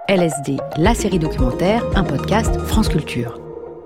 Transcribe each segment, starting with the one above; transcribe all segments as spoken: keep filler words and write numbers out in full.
L S D, la série documentaire, un podcast France Culture.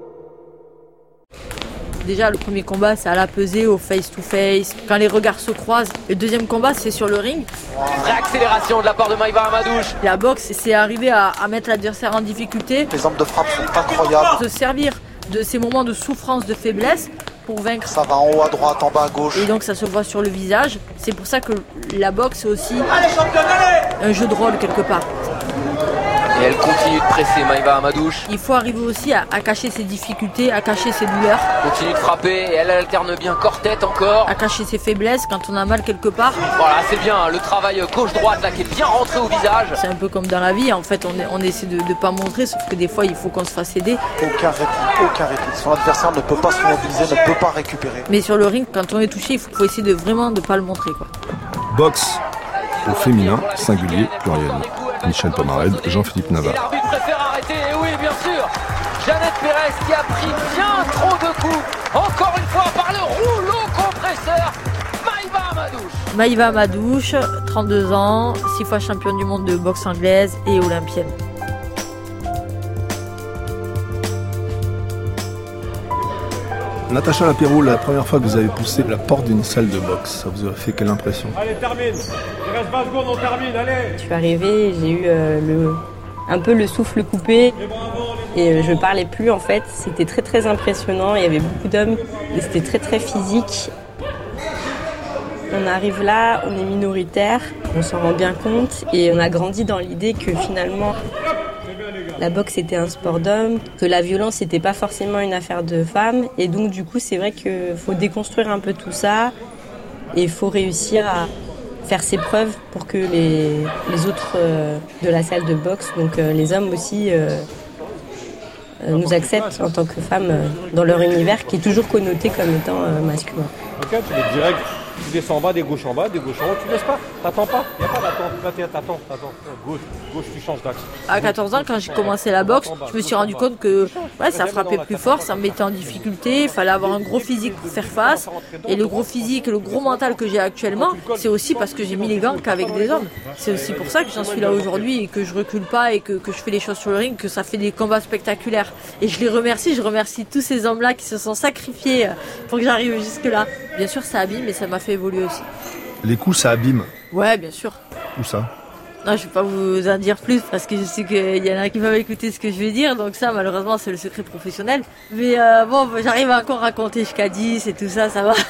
Déjà, le premier combat, c'est à la pesée, au face-to-face, quand les regards se croisent. Le deuxième combat, c'est sur le ring. Réaccélération de la part de Maïva Hamadouche. La boxe, c'est arriver à, à mettre l'adversaire en difficulté. Les angles de frappe sont incroyables. Se servir de ces moments de souffrance, de faiblesse, pour vaincre. Ça va en haut à droite, en bas à gauche. Et donc ça se voit sur le visage. C'est pour ça que la boxe, c'est aussi un jeu de rôle quelque part. Et elle continue de presser Maïva Hamadouche. Il faut arriver aussi à, à cacher ses difficultés, à cacher ses douleurs. Continue de frapper et elle alterne bien corps-tête encore. À cacher ses faiblesses quand on a mal quelque part. Voilà, c'est bien, hein, le travail gauche-droite là qui est bien rentré au visage. C'est un peu comme dans la vie, en fait, on, est, on essaie de ne pas montrer, sauf que des fois il faut qu'on se fasse aider. Aucun répit, aucun répit. Son adversaire ne peut pas se mobiliser, ne peut pas récupérer. Mais sur le ring, quand on est touché, il faut, faut essayer de vraiment de ne pas le montrer, quoi. Boxe au féminin, singulier, pluriel. Michel Pomarède, Jean-Philippe Navarre. L'arbitre préfère arrêter, et oui, bien sûr. Jeannette Pérez qui a pris bien trop de coups, encore une fois par le rouleau compresseur. Maïva Hamadouche. Maïva Hamadouche, trente-deux ans, six fois championne du monde de boxe anglaise et olympienne. Natacha Lapéroux, la première fois que vous avez poussé la porte d'une salle de boxe, ça vous a fait quelle impression ? Allez, termine. Il reste vingt secondes, on termine, allez. Je suis arrivée, j'ai eu euh, le, un peu le souffle coupé et euh, je parlais plus en fait. C'était très très impressionnant, il y avait beaucoup d'hommes et c'était très très physique. On arrive là, on est minoritaire, on s'en rend bien compte et on a grandi dans l'idée que finalement la boxe était un sport d'hommes, que la violence n'était pas forcément une affaire de femmes. Et donc du coup, c'est vrai qu'il faut déconstruire un peu tout ça et il faut réussir à faire ses preuves pour que les, les autres euh, de la salle de boxe, donc euh, les hommes aussi, euh, euh, nous acceptent en tant que femmes euh, dans leur univers qui est toujours connoté comme étant euh, masculin. Ok, tu mets direct, tu descends en bas, des gauches en bas, des gauches en haut, tu laisses pas, t'attends pas, il n'y a pas d'attente, là t'attends, t'attends, gauche, gauche tu changes d'axe. À quatorze ans, quand j'ai commencé la boxe, je me suis rendu compte que ouais, ça frappait plus fort, ça me mettait en difficulté, il fallait avoir un gros physique pour faire face. Et le gros physique, le gros mental que j'ai actuellement, c'est aussi parce que j'ai mis les gants qu'avec des hommes. C'est aussi pour ça que j'en suis là aujourd'hui et que je recule pas et que, que je fais les choses sur le ring, que ça fait des combats spectaculaires. Et je les remercie, je remercie tous ces hommes-là qui se sont sacrifiés pour que j'arrive jusque-là. Bien sûr, ça abîme, mais ça m'a fait évoluer aussi. Les coups, ça abîme. Ouais, bien sûr. Où ça ? Non, je ne vais pas vous en dire plus parce que je sais qu'il y en a qui peuvent écouter ce que je vais dire. Donc ça, malheureusement, c'est le secret professionnel. Mais euh, bon, j'arrive à encore raconter jusqu'à dix et tout ça, ça va.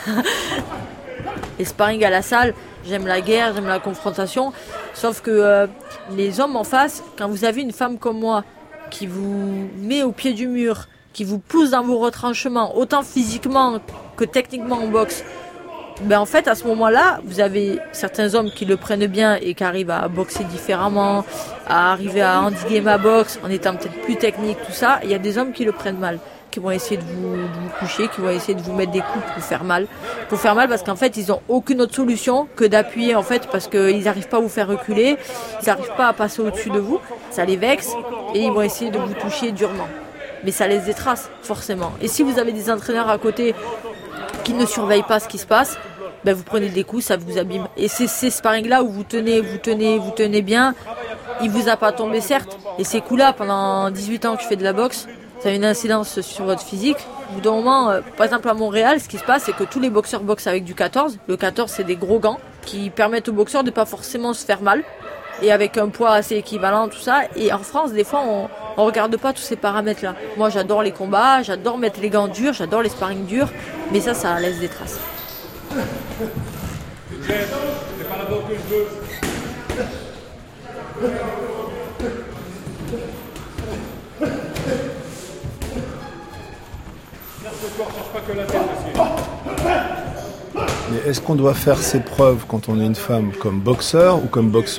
Les sparring à la salle, j'aime la guerre, j'aime la confrontation. Sauf que euh, les hommes en face, quand vous avez une femme comme moi qui vous met au pied du mur, qui vous pousse dans vos retranchements, autant physiquement que techniquement en boxe, ben en fait, à ce moment-là, vous avez certains hommes qui le prennent bien et qui arrivent à boxer différemment, à arriver à endiguer ma boxe en étant peut-être plus technique, tout ça. Il y a des hommes qui le prennent mal, qui vont essayer de vous, de vous coucher, qui vont essayer de vous mettre des coups pour vous faire mal. Pour faire mal parce qu'en fait, ils n'ont aucune autre solution que d'appuyer en fait parce qu'ils n'arrivent pas à vous faire reculer, ils n'arrivent pas à passer au-dessus de vous. Ça les vexe et ils vont essayer de vous toucher durement. Mais ça laisse des traces, forcément. Et si vous avez des entraîneurs à côté qui ne surveillent pas ce qui se passe, ben vous prenez des coups, ça vous abîme. Et c'est ces sparring-là où vous tenez, vous tenez, vous tenez bien, il vous a pas tombé certes. Et ces coups-là, pendant dix-huit ans que je fais de la boxe, ça a une incidence sur votre physique. Au bout d'un moment, euh, par exemple à Montréal, ce qui se passe, c'est que tous les boxeurs boxent avec du quatorze. Le quatorze, c'est des gros gants qui permettent aux boxeurs de pas forcément se faire mal. Et avec un poids assez équivalent, tout ça. Et en France, des fois, on on regarde pas tous ces paramètres-là. Moi, j'adore les combats, j'adore mettre les gants durs, j'adore les sparring durs, mais ça, ça laisse des traces. C'est pas là-bas que je veux. Cherche le corps, cherche pas que la tête aussi. Mais est-ce qu'on doit faire ses preuves quand on est une femme comme boxeur ou comme boxeuse ?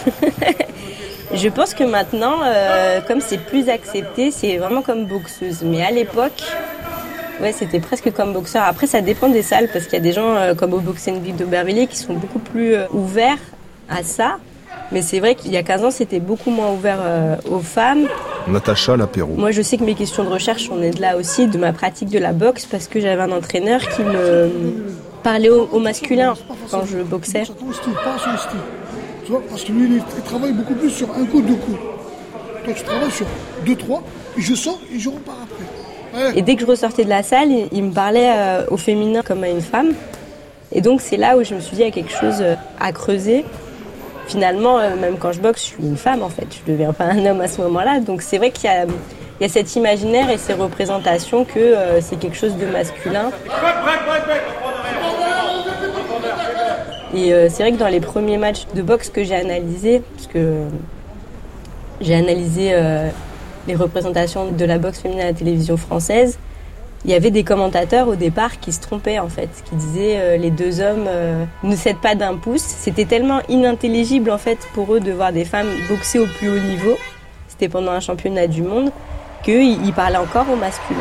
Je pense que maintenant, euh, comme c'est plus accepté, c'est vraiment comme boxeuse. Mais à l'époque, ouais, c'était presque comme boxeur. Après, ça dépend des salles, parce qu'il y a des gens euh, comme au Boxing Week d'Aubervilliers qui sont beaucoup plus euh, ouverts à ça. Mais c'est vrai qu'il y a quinze ans, c'était beaucoup moins ouvert euh, aux femmes. Natacha Lapéroux. Moi, je sais que mes questions de recherche, on est de là aussi, de ma pratique de la boxe, parce que j'avais un entraîneur qui me parlait au, au masculin quand je boxais. Ton style, pas son style. Tu vois, parce que lui, il travaille beaucoup plus sur un coup, deux coups. Toi, tu travailles sur deux trois, et je sors et je repars après. Ouais. Et dès que je ressortais de la salle, il, il me parlait euh, au féminin comme à une femme. Et donc, c'est là où je me suis dit, il y a quelque chose à creuser. Finalement, euh, même quand je boxe, je suis une femme, en fait. Je ne deviens pas un homme à ce moment-là. Donc, c'est vrai qu'il y a, il y a cet imaginaire et ces représentations que euh, c'est quelque chose de masculin. Et euh, c'est vrai que dans les premiers matchs de boxe que j'ai analysés, parce que euh, j'ai analysé euh, les représentations de la boxe féminine à la télévision française, il y avait des commentateurs au départ qui se trompaient en fait, qui disaient euh, les deux hommes euh, ne cèdent pas d'un pouce. C'était tellement inintelligible en fait pour eux de voir des femmes boxer au plus haut niveau. C'était pendant un championnat du monde qu'ils ils parlaient encore au masculin.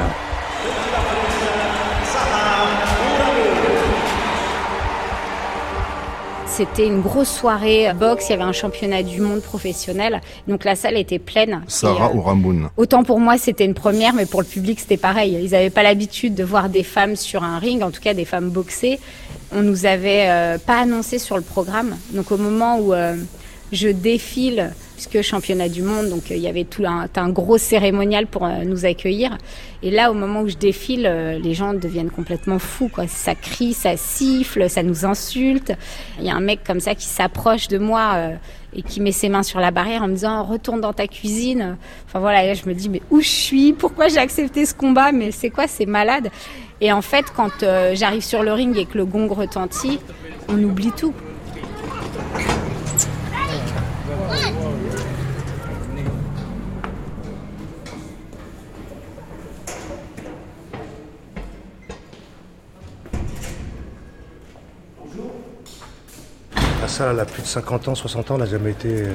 C'était une grosse soirée boxe, il y avait un championnat du monde professionnel, donc la salle était pleine. Sarah euh, Ourahmoune. Autant pour moi c'était une première, mais pour le public c'était pareil. Ils n'avaient pas l'habitude de voir des femmes sur un ring, en tout cas des femmes boxer. On nous avait euh, pas annoncé sur le programme, donc au moment où euh, je défile, puisque championnat du monde, donc il euh, y avait tout un, un gros cérémonial pour euh, nous accueillir. Et là, au moment où je défile, euh, les gens deviennent complètement fous, quoi. Ça crie, ça siffle, ça nous insulte. Il y a un mec comme ça qui s'approche de moi euh, et qui met ses mains sur la barrière en me disant « Retourne dans ta cuisine ». Enfin voilà, là, je me dis « Mais où je suis ? Pourquoi j'ai accepté ce combat ? Mais c'est quoi ? C'est malade ». Et en fait, quand euh, j'arrive sur le ring et que le gong retentit, on oublie tout. La salle elle a plus de cinquante ans, soixante ans, elle n'a jamais été... Euh,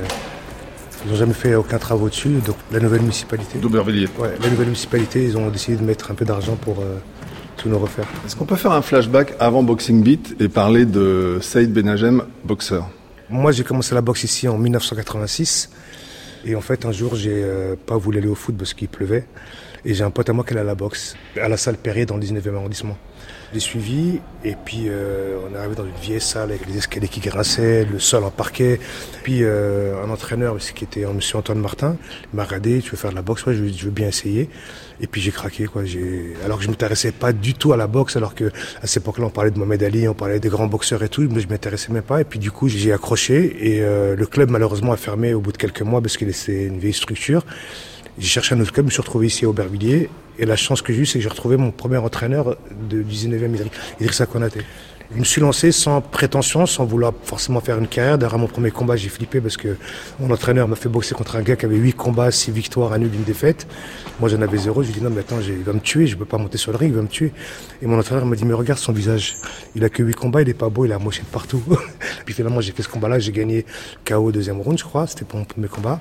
ils n'ont jamais fait aucun travaux dessus. Donc la nouvelle municipalité... d'Aubervilliers. Ouais, la nouvelle municipalité, ils ont décidé de mettre un peu d'argent pour euh, tout nous refaire. Est-ce qu'on peut faire un flashback avant Boxing Beat et parler de Saïd Benajem, boxeur ? Moi, j'ai commencé la boxe ici en dix-neuf cent quatre-vingt-six. Et en fait, un jour, j'ai euh, pas voulu aller au foot parce qu'il pleuvait. Et j'ai un pote à moi qui allait à la boxe, à la salle Perrier dans le dix-neuvième arrondissement. J'ai suivi et puis euh, on est arrivé dans une vieille salle avec les escaliers qui grinçaient, le sol en parquet. Puis euh, un entraîneur qui était monsieur Antoine Martin m'a regardé, tu veux faire de la boxe ? Ouais, je, je veux bien essayer. Et puis j'ai craqué, quoi. J'ai... Alors que je ne m'intéressais pas du tout à la boxe, alors que à cette époque-là on parlait de Mohamed Ali, on parlait des grands boxeurs et tout, mais je m'intéressais même pas. Et puis du coup j'ai accroché et euh, le club malheureusement a fermé au bout de quelques mois parce que c'était une vieille structure. J'ai cherché un autre club, je me suis retrouvé ici à Aubervilliers. Et la chance que j'ai eue, c'est que j'ai retrouvé mon premier entraîneur du dix-neuvième, Idrissa Konaté. Je me suis lancé sans prétention, sans vouloir forcément faire une carrière. Derrière mon premier combat, j'ai flippé parce que mon entraîneur m'a fait boxer contre un gars qui avait huit combats, six victoires, un nul, une défaite. Moi, j'en avais zéro. J'ai dit non, mais attends, il va me tuer, je ne peux pas monter sur le ring, il va me tuer. Et mon entraîneur m'a dit, mais regarde son visage. Il a que huit combats, il est pas beau, il a moché de partout. Puis finalement, j'ai fait ce combat-là, j'ai gagné K O deuxième round, je crois. C'était pour mon premier combat.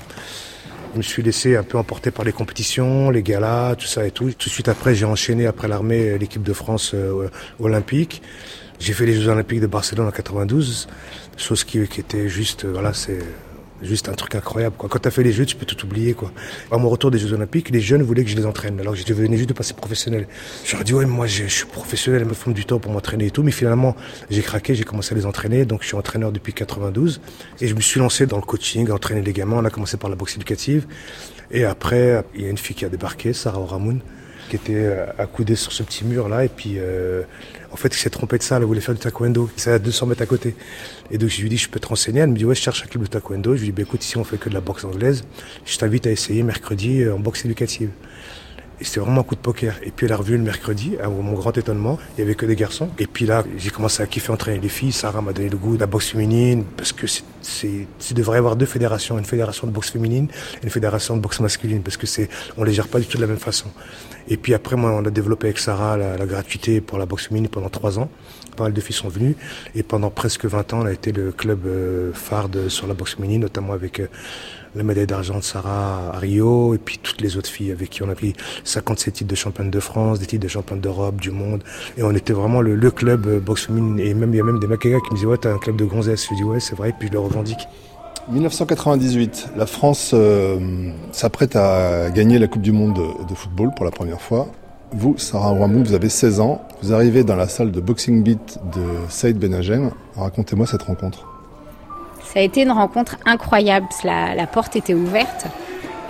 Je me suis laissé un peu emporter par les compétitions, les galas, tout ça et tout. Tout de suite après, j'ai enchaîné après l'armée l'équipe de France euh, olympique. J'ai fait les Jeux olympiques de Barcelone en quatre-vingt-douze, chose qui, qui était juste, euh, voilà, c'est juste un truc incroyable, quoi. Quand tu as fait les Jeux, tu peux tout oublier, quoi. À mon retour des Jeux olympiques, les jeunes voulaient que je les entraîne, alors que je venais juste de passer professionnel. Je leur ai dit, ouais, moi, je, je suis professionnel, il me faut du temps pour m'entraîner et tout. Mais finalement, j'ai craqué, j'ai commencé à les entraîner. Donc, je suis entraîneur depuis quatre-vingt-douze. Et je me suis lancé dans le coaching, à entraîner les gamins. On a commencé par la boxe éducative. Et après, il y a une fille qui a débarqué, Sarah Ourahmoune, qui était accoudée sur ce petit mur-là. Et puis, euh, en fait, elle s'est trompée de ça. Elle voulait faire du taekwondo. C'est à deux cents mètres à côté. Et donc, je lui ai dit, je peux te renseigner. Elle me dit, ouais, je cherche un club de taekwondo. Je lui ai dit, bah, écoute, ici, on fait que de la boxe anglaise. Je t'invite à essayer mercredi en boxe éducative. Et c'était vraiment un coup de poker. Et puis, elle est revenue le mercredi, à mon grand étonnement. Il y avait que des garçons. Et puis là, j'ai commencé à kiffer entraîner les filles. Sarah m'a donné le goût de la boxe féminine. Parce que c'est, c'est, il devrait y avoir deux fédérations. Une fédération de boxe féminine et une fédération de boxe masculine. Parce que c'est, on les gère pas du tout de la même façon. Et puis après, moi, on a développé avec Sarah la, la gratuité pour la boxe féminine pendant trois ans. Pas mal de filles sont venues. Et pendant presque vingt ans, on a été le club euh, phare de, sur la boxe féminine, notamment avec euh, la médaille d'argent de Sarah à Rio, et puis toutes les autres filles avec qui on a pris cinquante-sept titres de championne de France, des titres de championne d'Europe, du monde. Et on était vraiment le, le club euh, boxe féminine. Et même, il y a même des mecs qui me disaient, ouais, t'as un club de gonzesses. Je dis, ouais, c'est vrai, et puis je le revendique. dix-neuf cent quatre-vingt-dix-huit, la France euh, s'apprête à gagner la Coupe du Monde de, de football pour la première fois. Vous, Sarah Ourahmoune, vous avez seize ans. Vous arrivez dans la salle de Boxing Beat de Saïd Benajem. Racontez-moi cette rencontre. Ça a été une rencontre incroyable. La, la porte était ouverte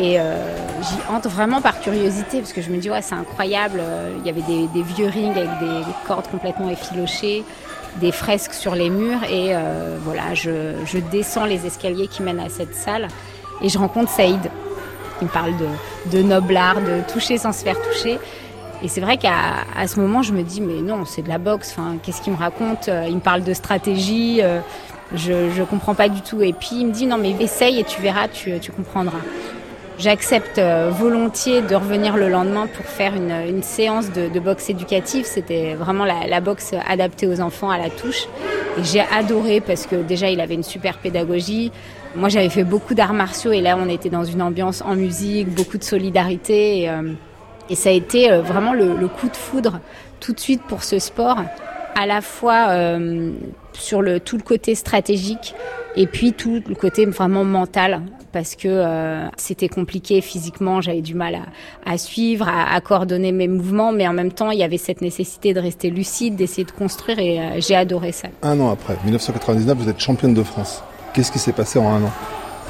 Et euh, j'y entre vraiment par curiosité parce que je me dis ouais c'est incroyable. Il y avait des, des vieux rings avec des, des cordes complètement effilochées, des fresques sur les murs et euh, voilà je, je descends les escaliers qui mènent à cette salle et je rencontre Saïd. Il me parle de, de noble art, de toucher sans se faire toucher. Et c'est vrai qu'à à ce moment je me dis mais non c'est de la boxe. Enfin qu'est-ce qu'il me raconte ? Il me parle de stratégie. Euh, je je comprends pas du tout. Et puis il me dit non mais essaye et tu verras, tu tu comprendras. J'accepte volontiers de revenir le lendemain pour faire une, une séance de, de boxe éducative. C'était vraiment la, la boxe adaptée aux enfants à la touche. Et j'ai adoré parce que déjà, il avait une super pédagogie. Moi, j'avais fait beaucoup d'arts martiaux et là, on était dans une ambiance en musique, beaucoup de solidarité. Et, euh, et ça a été vraiment le, le coup de foudre tout de suite pour ce sport, à la fois euh, sur le, tout le côté stratégique et puis tout le côté vraiment mental. Parce que euh, c'était compliqué physiquement, j'avais du mal à, à suivre, à, à coordonner mes mouvements, mais en même temps, il y avait cette nécessité de rester lucide, d'essayer de construire, et euh, j'ai adoré ça. Un an après, dix-neuf cent quatre-vingt-dix-neuf, vous êtes championne de France. Qu'est-ce qui s'est passé en un an ?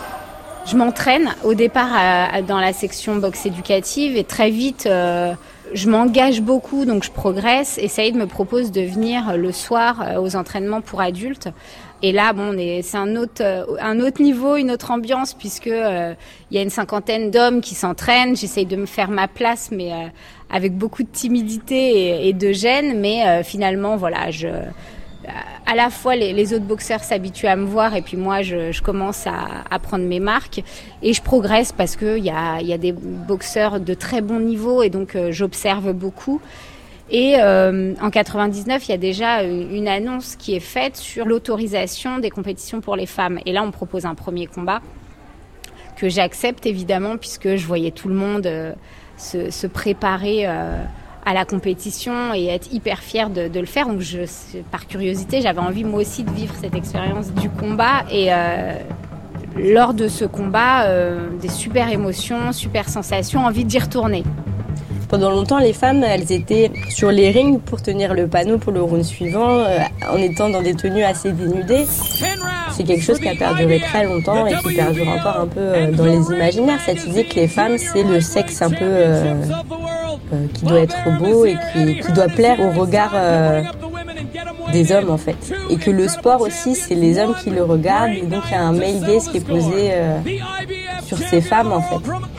Je m'entraîne au départ à, à, dans la section boxe éducative, et très vite, euh, je m'engage beaucoup, donc je progresse, et Saïd me propose de venir le soir euh, aux entraînements pour adultes. Et là, bon, on est, c'est un autre, un autre niveau, une autre ambiance, puisque euh, il y a une cinquantaine d'hommes qui s'entraînent. J'essaye de me faire ma place, mais euh, avec beaucoup de timidité et, et de gêne. Mais euh, finalement, voilà, je, à la fois les, les autres boxeurs s'habituent à me voir, et puis moi, je, je commence à, à prendre mes marques, et je progresse parce que il y a, il y a des boxeurs de très bon niveau, et donc euh, j'observe beaucoup. Et euh, en quatre-vingt-dix-neuf, il y a déjà une annonce qui est faite sur l'autorisation des compétitions pour les femmes. Et là, on me propose un premier combat que j'accepte évidemment, puisque je voyais tout le monde euh, se, se préparer euh, à la compétition et être hyper fière de, de le faire. Donc, je, par curiosité, j'avais envie moi aussi de vivre cette expérience du combat. Et euh, lors de ce combat, euh, des super émotions, super sensations, envie d'y retourner. Pendant longtemps, les femmes, elles étaient sur les rings pour tenir le panneau pour le round suivant, euh, en étant dans des tenues assez dénudées. C'est quelque chose qui a perduré très longtemps et qui perdure encore un peu euh, dans les imaginaires. Cette idée que les femmes, c'est le sexe un peu euh, euh, qui doit être beau et qui, qui doit plaire au regard euh, des hommes, en fait. Et que le sport aussi, c'est les hommes qui le regardent. Et donc, il y a un male gaze qui est posé euh, sur ces femmes, en fait.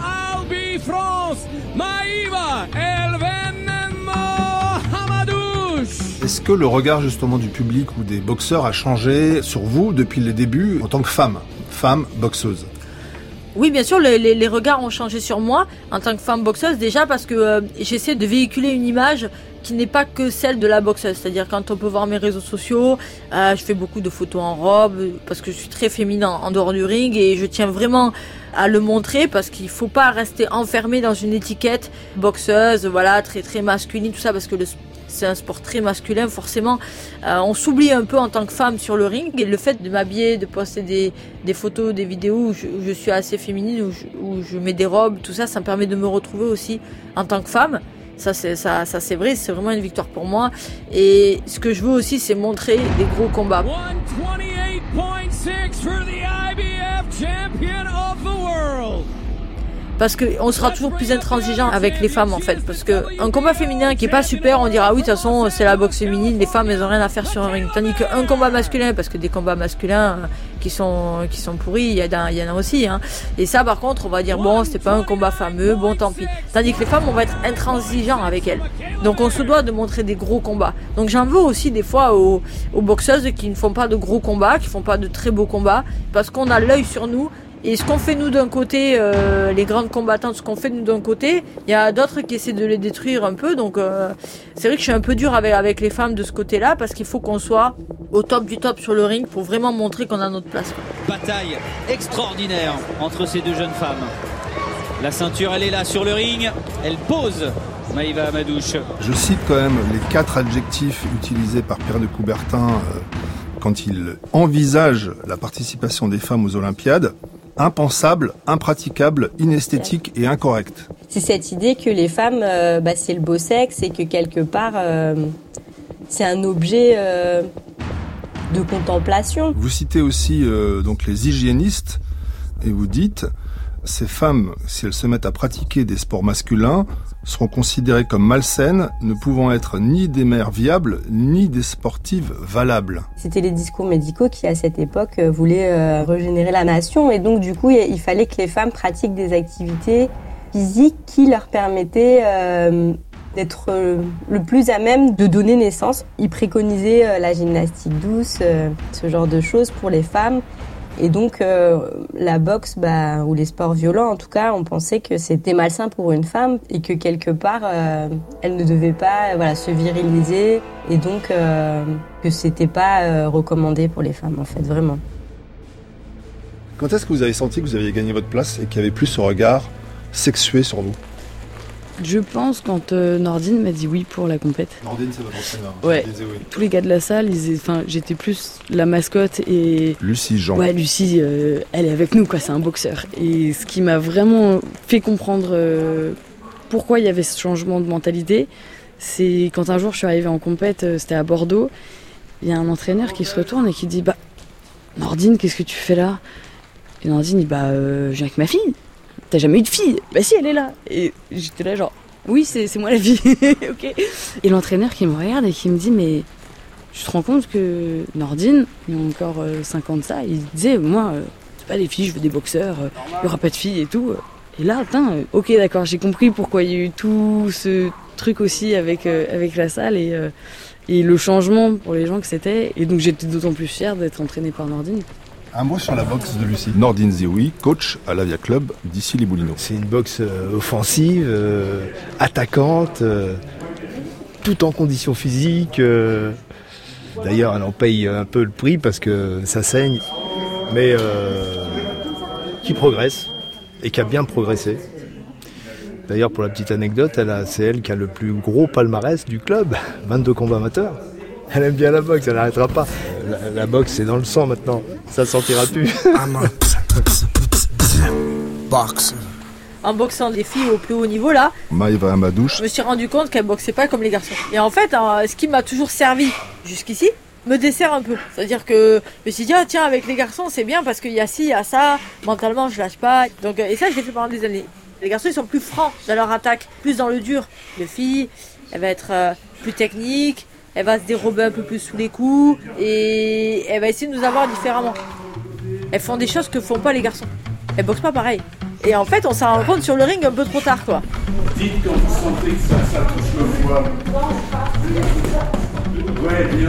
Est-ce que le regard justement du public ou des boxeurs a changé sur vous depuis les débuts en tant que femme, femme boxeuse ? Oui, bien sûr, les, les, les regards ont changé sur moi en tant que femme boxeuse, déjà parce que euh, j'essaie de véhiculer une image qui n'est pas que celle de la boxeuse. C'est-à-dire, quand on peut voir mes réseaux sociaux, euh, je fais beaucoup de photos en robe parce que je suis très féminine en, en dehors du ring, et je tiens vraiment à le montrer parce qu'il faut pas rester enfermé dans une étiquette boxeuse, voilà, très très masculine, tout ça, parce que le c'est un sport très masculin, forcément. Euh, on s'oublie un peu en tant que femme sur le ring. Et le fait de m'habiller, de poster des, des photos, des vidéos où je, où je suis assez féminine, où je, où je mets des robes, tout ça, ça me permet de me retrouver aussi en tant que femme. Ça, c'est, ça, ça, c'est vrai, c'est vraiment une victoire pour moi. Et ce que je veux aussi, c'est montrer des gros combats. one twenty-eight point six for the I B F champion of the world. Parce qu'on sera toujours plus intransigeant avec les femmes, en fait. Parce qu'un combat féminin qui est pas super, on dira oui, de toute façon, c'est la boxe féminine, les femmes, elles ont rien à faire sur un ring. Tandis qu'un combat masculin, parce que des combats masculins qui sont, qui sont pourris, il y, il y en a aussi, hein. Et ça, par contre, on va dire bon, c'était pas un combat fameux, bon, tant pis. Tandis que les femmes, on va être intransigeant avec elles. Donc on se doit de montrer des gros combats. Donc j'en veux aussi des fois aux, aux boxeuses qui ne font pas de gros combats, qui font pas de très beaux combats, parce qu'on a l'œil sur nous. Et ce qu'on fait nous d'un côté, euh, les grandes combattantes, ce qu'on fait nous d'un côté, il y a d'autres qui essaient de les détruire un peu. Donc euh, c'est vrai que je suis un peu dure avec, avec les femmes de ce côté-là, parce qu'il faut qu'on soit au top du top sur le ring pour vraiment montrer qu'on a notre place. Bataille extraordinaire entre ces deux jeunes femmes. La ceinture, elle est là sur le ring, elle pose Maïva Amadouche. Je cite quand même les quatre adjectifs utilisés par Pierre de Coubertin euh, quand il envisage la participation des femmes aux Olympiades. Impensable, impraticable, inesthétique et incorrect. C'est cette idée que les femmes, euh, bah, c'est le beau sexe et que quelque part, euh, c'est un objet euh, de contemplation. Vous citez aussi euh, donc les hygiénistes et vous dites ces femmes, si elles se mettent à pratiquer des sports masculins, seront considérées comme malsaines, ne pouvant être ni des mères viables, ni des sportives valables. C'était les discours médicaux qui, à cette époque, voulaient euh, régénérer la nation. Et donc, du coup, il fallait que les femmes pratiquent des activités physiques qui leur permettaient euh, d'être euh, le plus à même de donner naissance. Ils préconisaient euh, la gymnastique douce, euh, ce genre de choses pour les femmes. Et donc, euh, la boxe, bah, ou les sports violents, en tout cas, on pensait que c'était malsain pour une femme et que quelque part, euh, elle ne devait pas, voilà, se viriliser et donc euh, que c'était pas euh, recommandé pour les femmes, en fait, vraiment. Quand est-ce que vous avez senti que vous aviez gagné votre place et qu'il n'y avait plus ce regard sexué sur vous? Je pense quand euh, Nordine m'a dit oui pour la compète. Nordine, c'est votre entraîneur. Ouais. Oui. Tous les gars de la salle, ils, enfin, j'étais plus la mascotte et Lucie Jean. Ouais, Lucie, euh, elle est avec nous, quoi. C'est un boxeur. Et ce qui m'a vraiment fait comprendre euh, pourquoi il y avait ce changement de mentalité, c'est quand un jour je suis arrivée en compète, euh, c'était à Bordeaux. Il y a un entraîneur qui se retourne et qui dit bah Nordine, qu'est-ce que tu fais là? Et Nordine dit bah euh, je viens avec ma fille. T'as jamais eu de fille? Bah si, elle est là. Et j'étais là genre, oui, c'est, c'est moi la fille. Ok. Et l'entraîneur qui me regarde et qui me dit, mais tu te rends compte que Nordine, il y a encore euh, cinq ans de ça, il disait, moi, euh, c'est pas des filles, je veux des boxeurs, euh, il y aura pas de filles et tout. Et là, putain, euh, ok, d'accord, j'ai compris pourquoi il y a eu tout ce truc aussi avec, euh, avec la salle et, euh, et le changement pour les gens que c'était. Et donc j'étais d'autant plus fière d'être entraînée par Nordine. Un mot sur la boxe de Lucie. Nordine Zioui, coach à l'Avia Club d'ici les Moulineaux. C'est une boxe euh, offensive, euh, attaquante, euh, tout en conditions physiques. Euh. D'ailleurs, elle en paye un peu le prix parce que ça saigne, mais euh, qui progresse et qui a bien progressé. D'ailleurs, pour la petite anecdote, elle a, c'est elle qui a le plus gros palmarès du club, vingt-deux combats amateurs. Elle aime bien la boxe, elle n'arrêtera pas. La, la boxe, c'est dans le sang maintenant. Ça ne sentira plus. En boxant des filles au plus haut niveau, là, Maïva Amadouche, je me suis rendu compte qu'elle boxait pas comme les garçons. Et en fait, hein, ce qui m'a toujours servi jusqu'ici, me dessert un peu. C'est-à-dire que je me suis dit, ah, tiens, avec les garçons, c'est bien parce qu'il y a ci, il y a ça. Mentalement, je lâche pas. Donc, et ça, je l'ai fait pendant des années. Les garçons, ils sont plus francs dans leur attaque, plus dans le dur. Les filles, elle va être euh, plus technique. Elle va se dérober un peu plus sous les coups et elle va essayer de nous avoir différemment. Elles font des choses que font pas les garçons. Elles boxent pas pareil. Et en fait, on s'en rend compte sur le ring un peu trop tard, quoi. Dites quand vous sentez que ça, ça touche le foie. Ouais, bien.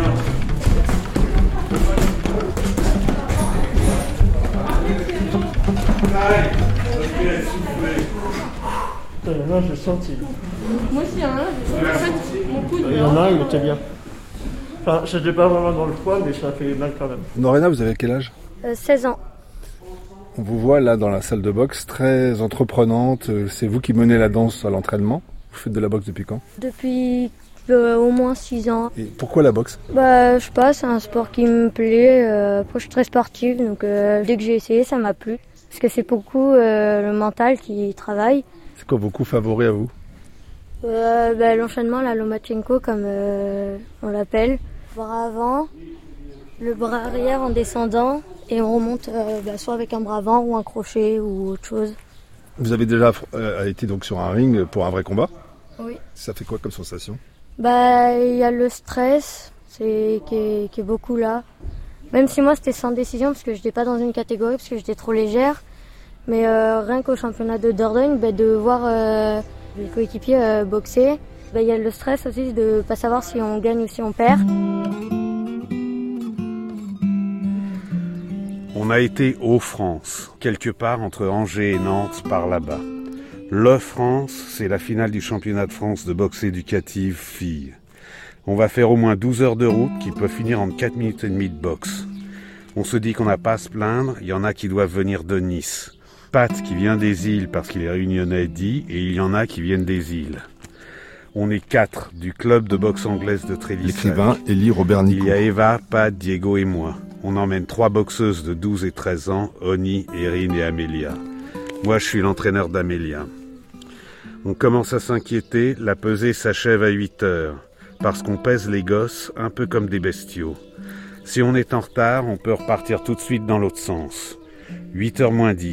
Allez, ok, soufflez. Là, j'ai senti. Moi aussi, il y en a un, j'ai en fait, mon coude. Il y en a un, il était bien. Enfin, je n'étais pas vraiment dans le foie, mais ça fait mal quand même. Norena, vous avez quel âge? euh, seize ans. On vous voit là dans la salle de boxe, très entreprenante. C'est vous qui menez la danse à l'entraînement. Vous faites de la boxe depuis quand? Depuis euh, au moins six ans. Et pourquoi la boxe? Bah, je sais pas, c'est un sport qui me plaît. Euh, après, je suis très sportive, donc euh, dès que j'ai essayé, ça m'a plu. Parce que c'est beaucoup euh, le mental qui travaille. C'est quoi vos coups favoris à vous? euh, bah, L'enchaînement, la Lomachenko, comme euh, on l'appelle. Bras avant, le bras arrière en descendant, et on remonte euh, bah, soit avec un bras avant ou un crochet ou autre chose. Vous avez déjà euh, été donc sur un ring pour un vrai combat? Oui. Ça fait quoi comme sensation? Bah, il y a le stress, c'est qui est, qui est beaucoup là. Même si moi c'était sans décision parce que je n'étais pas dans une catégorie parce que j'étais trop légère. Mais euh, rien qu'au championnat de Dordogne, bah, de voir euh, les coéquipiers euh, boxer, bah, il y a le stress aussi de ne pas savoir si on gagne ou si on perd. On a été au France, quelque part entre Angers et Nantes, par là-bas. Le France, c'est la finale du championnat de France de boxe éducative filles. On va faire au moins douze heures de route qui peuvent finir en quatre minutes et demie de boxe. On se dit qu'on n'a pas à se plaindre, il y en a qui doivent venir de Nice. Pat qui vient des îles parce qu'il est réunionnais dit, et il y en a qui viennent des îles. On est quatre du club de boxe anglaise de Trélissac. L'écrivain Élie Robert Nico. Il y a Eva, Pat, Diego et moi. On emmène trois boxeuses de douze et treize ans, Oni, Erin et Amélia. Moi, je suis l'entraîneur d'Amélia. On commence à s'inquiéter, la pesée s'achève à huit heures, parce qu'on pèse les gosses un peu comme des bestiaux. Si on est en retard, on peut repartir tout de suite dans l'autre sens. huit heures moins dix,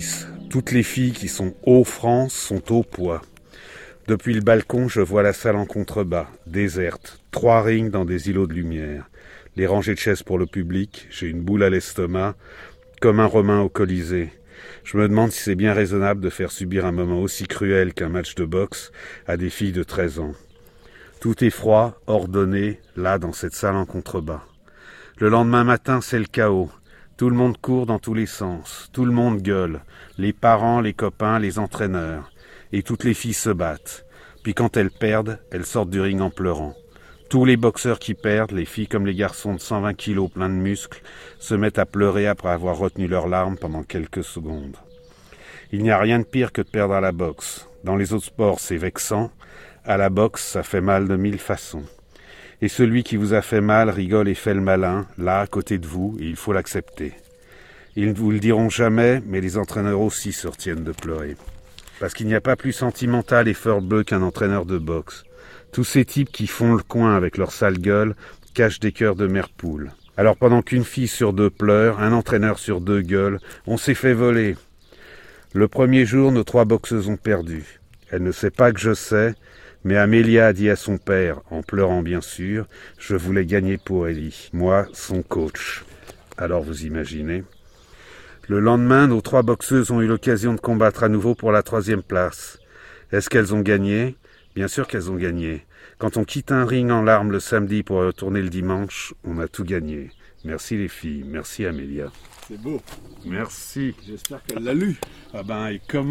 Toutes les filles qui sont au France sont au poids. Depuis le balcon, je vois la salle en contrebas, déserte, trois rings dans des îlots de lumière, les rangées de chaises pour le public, j'ai une boule à l'estomac, comme un Romain au Colisée. Je me demande si c'est bien raisonnable de faire subir un moment aussi cruel qu'un match de boxe à des filles de treize ans. Tout est froid, ordonné, là, dans cette salle en contrebas. Le lendemain matin, c'est le chaos. Tout le monde court dans tous les sens, tout le monde gueule, les parents, les copains, les entraîneurs. Et toutes les filles se battent. Puis quand elles perdent, elles sortent du ring en pleurant. Tous les boxeurs qui perdent, les filles comme les garçons de cent vingt kilos pleins de muscles, se mettent à pleurer après avoir retenu leurs larmes pendant quelques secondes. Il n'y a rien de pire que de perdre à la boxe. Dans les autres sports, c'est vexant. À la boxe, ça fait mal de mille façons. Et celui qui vous a fait mal rigole et fait le malin, là, à côté de vous, et il faut l'accepter. Ils ne vous le diront jamais, mais les entraîneurs aussi se retiennent de pleurer. Parce qu'il n'y a pas plus sentimental et feur-bleu qu'un entraîneur de boxe. Tous ces types qui font le coin avec leur sale gueule cachent des cœurs de mère-poule. Alors pendant qu'une fille sur deux pleure, un entraîneur sur deux gueule, on s'est fait voler. Le premier jour, nos trois boxeuses ont perdu. Elle ne sait pas que je sais, mais Amélia a dit à son père, en pleurant bien sûr, je voulais gagner pour Ellie, moi, son coach. Alors vous imaginez. Le lendemain, nos trois boxeuses ont eu l'occasion de combattre à nouveau pour la troisième place. Est-ce qu'elles ont gagné ? Bien sûr qu'elles ont gagné. Quand on quitte un ring en larmes le samedi pour retourner le dimanche, on a tout gagné. Merci les filles, merci Amélia. C'est beau. Merci. J'espère qu'elle l'a lu. Ah ben, et comment ?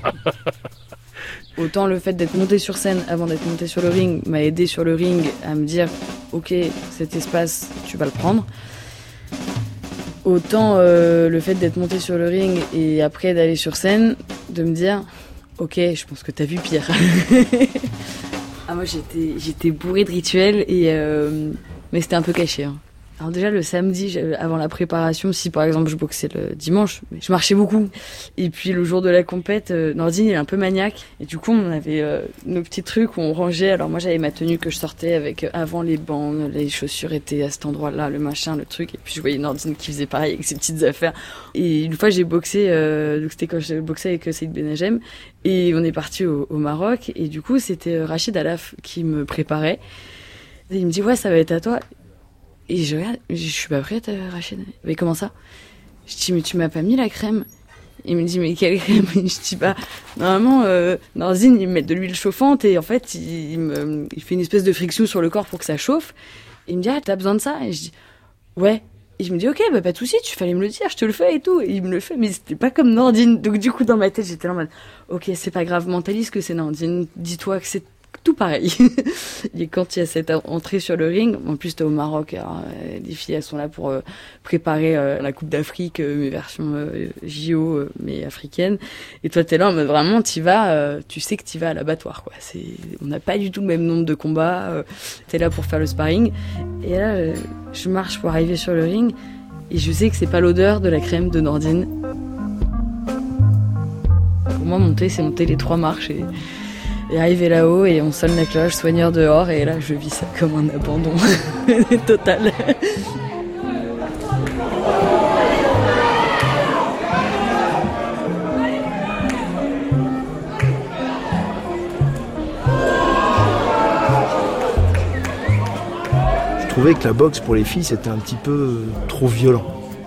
Autant le fait d'être monté sur scène avant d'être monté sur le ring m'a aidé sur le ring à me dire ok, cet espace, tu vas le prendre. Autant euh, le fait d'être monté sur le ring et après d'aller sur scène, de me dire ok, je pense que t'as vu pire. Ah, moi j'étais, j'étais bourrée de rituels, et, euh, mais c'était un peu caché. Hein. Alors déjà le samedi, avant la préparation, si par exemple je boxais le dimanche, je marchais beaucoup. Et puis le jour de la compète, euh, Nordine il est un peu maniaque. Et du coup on avait euh, nos petits trucs où on rangeait. Alors moi j'avais ma tenue que je sortais avec euh, avant les bandes, les chaussures étaient à cet endroit-là, le machin, le truc. Et puis je voyais Nordine qui faisait pareil avec ses petites affaires. Et une fois j'ai boxé, euh, donc c'était quand je boxais avec Saïd Benajem. Et on est parti au, au Maroc. Et du coup c'était Rachid Alaf qui me préparait. Et il me dit ouais, ça va être à toi. Et je regarde, je suis pas prête, Rachid. Mais comment ça ? Je dis, mais tu m'as pas mis la crème ? Il me dit, mais quelle crème ? Je dis, bah, normalement, euh, Nordine, ils me mettent de l'huile chauffante et en fait, il, il, me, il fait une espèce de friction sur le corps pour que ça chauffe. Et il me dit, ah, t'as besoin de ça ? Et je dis, ouais. Et je me dis, ok, bah, pas de souci, tu fallait me le dire, je te le fais et tout. Et il me le fait, mais c'était pas comme Nordine. Donc, du coup, dans ma tête, j'étais là en mode, ok, c'est pas grave, mentalise que c'est Nordine. Dis-toi que c'est tout pareil. Et quand il y a cette entrée sur le ring, en plus t'es au Maroc, alors, euh, les filles elles sont là pour euh, préparer euh, la Coupe d'Afrique, euh, mes versions euh, J O euh, mais africaines, et toi t'es là en mode vraiment t'y vas, euh, tu sais que t'y vas à l'abattoir quoi. C'est, on n'a pas du tout le même nombre de combats, euh, t'es là pour faire le sparring, et là euh, je marche pour arriver sur le ring et je sais que c'est pas l'odeur de la crème de Nordine. Pour moi monter c'est monter les trois marches et Et arriver là-haut et on sonne la cloche, soigneur dehors, et là je vis ça comme un abandon total. Je trouvais que la boxe pour les filles c'était un petit peu trop violent.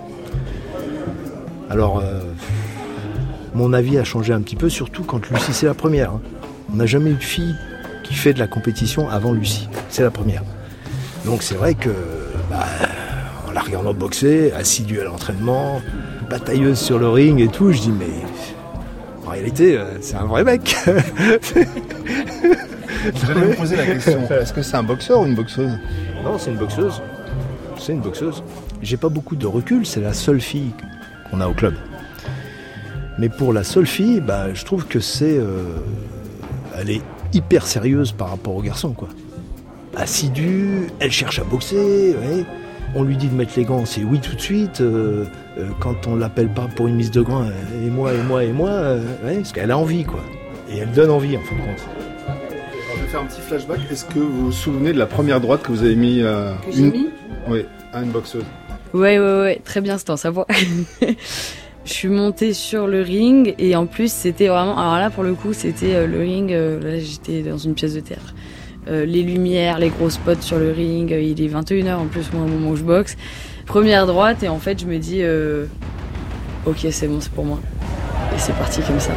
Alors euh, mon avis a changé un petit peu, surtout quand Lucie c'est la première. Hein. On n'a jamais eu de fille qui fait de la compétition avant Lucie. C'est la première. Donc c'est vrai que, bah, en la regardant boxer, assidue à l'entraînement, batailleuse sur le ring et tout, je dis mais en réalité c'est un vrai mec. J'allais vous poser la question. Est-ce que c'est un boxeur ou une boxeuse ? Non, c'est une boxeuse. C'est une boxeuse. J'ai pas beaucoup de recul, c'est la seule fille qu'on a au club. Mais pour la seule fille, bah, je trouve que c'est... Euh, elle est hyper sérieuse par rapport aux garçons, quoi. Assidue, elle cherche à boxer, ouais. On lui dit de mettre les gants, c'est oui tout de suite. Euh, euh, quand on l'appelle pas pour une mise de gants, et moi, et moi, et moi, euh, ouais, parce qu'elle a envie, quoi. Et elle donne envie, en fin de compte. Alors, je vais faire un petit flashback. Est-ce que vous vous souvenez de la première droite que vous avez mis, euh, que j'ai une... mis Oui, à une boxeuse ? Ouais, ouais, ouais, très bien, c'est en savoir. Je suis montée sur le ring et en plus c'était vraiment... Alors là pour le coup c'était euh, le ring, euh, là j'étais dans une pièce de théâtre. Euh, les lumières, les gros spots sur le ring, euh, il est vingt et une heures en plus moi au moment où je boxe. Première droite et en fait je me dis euh, ok c'est bon c'est pour moi. Et c'est parti comme ça.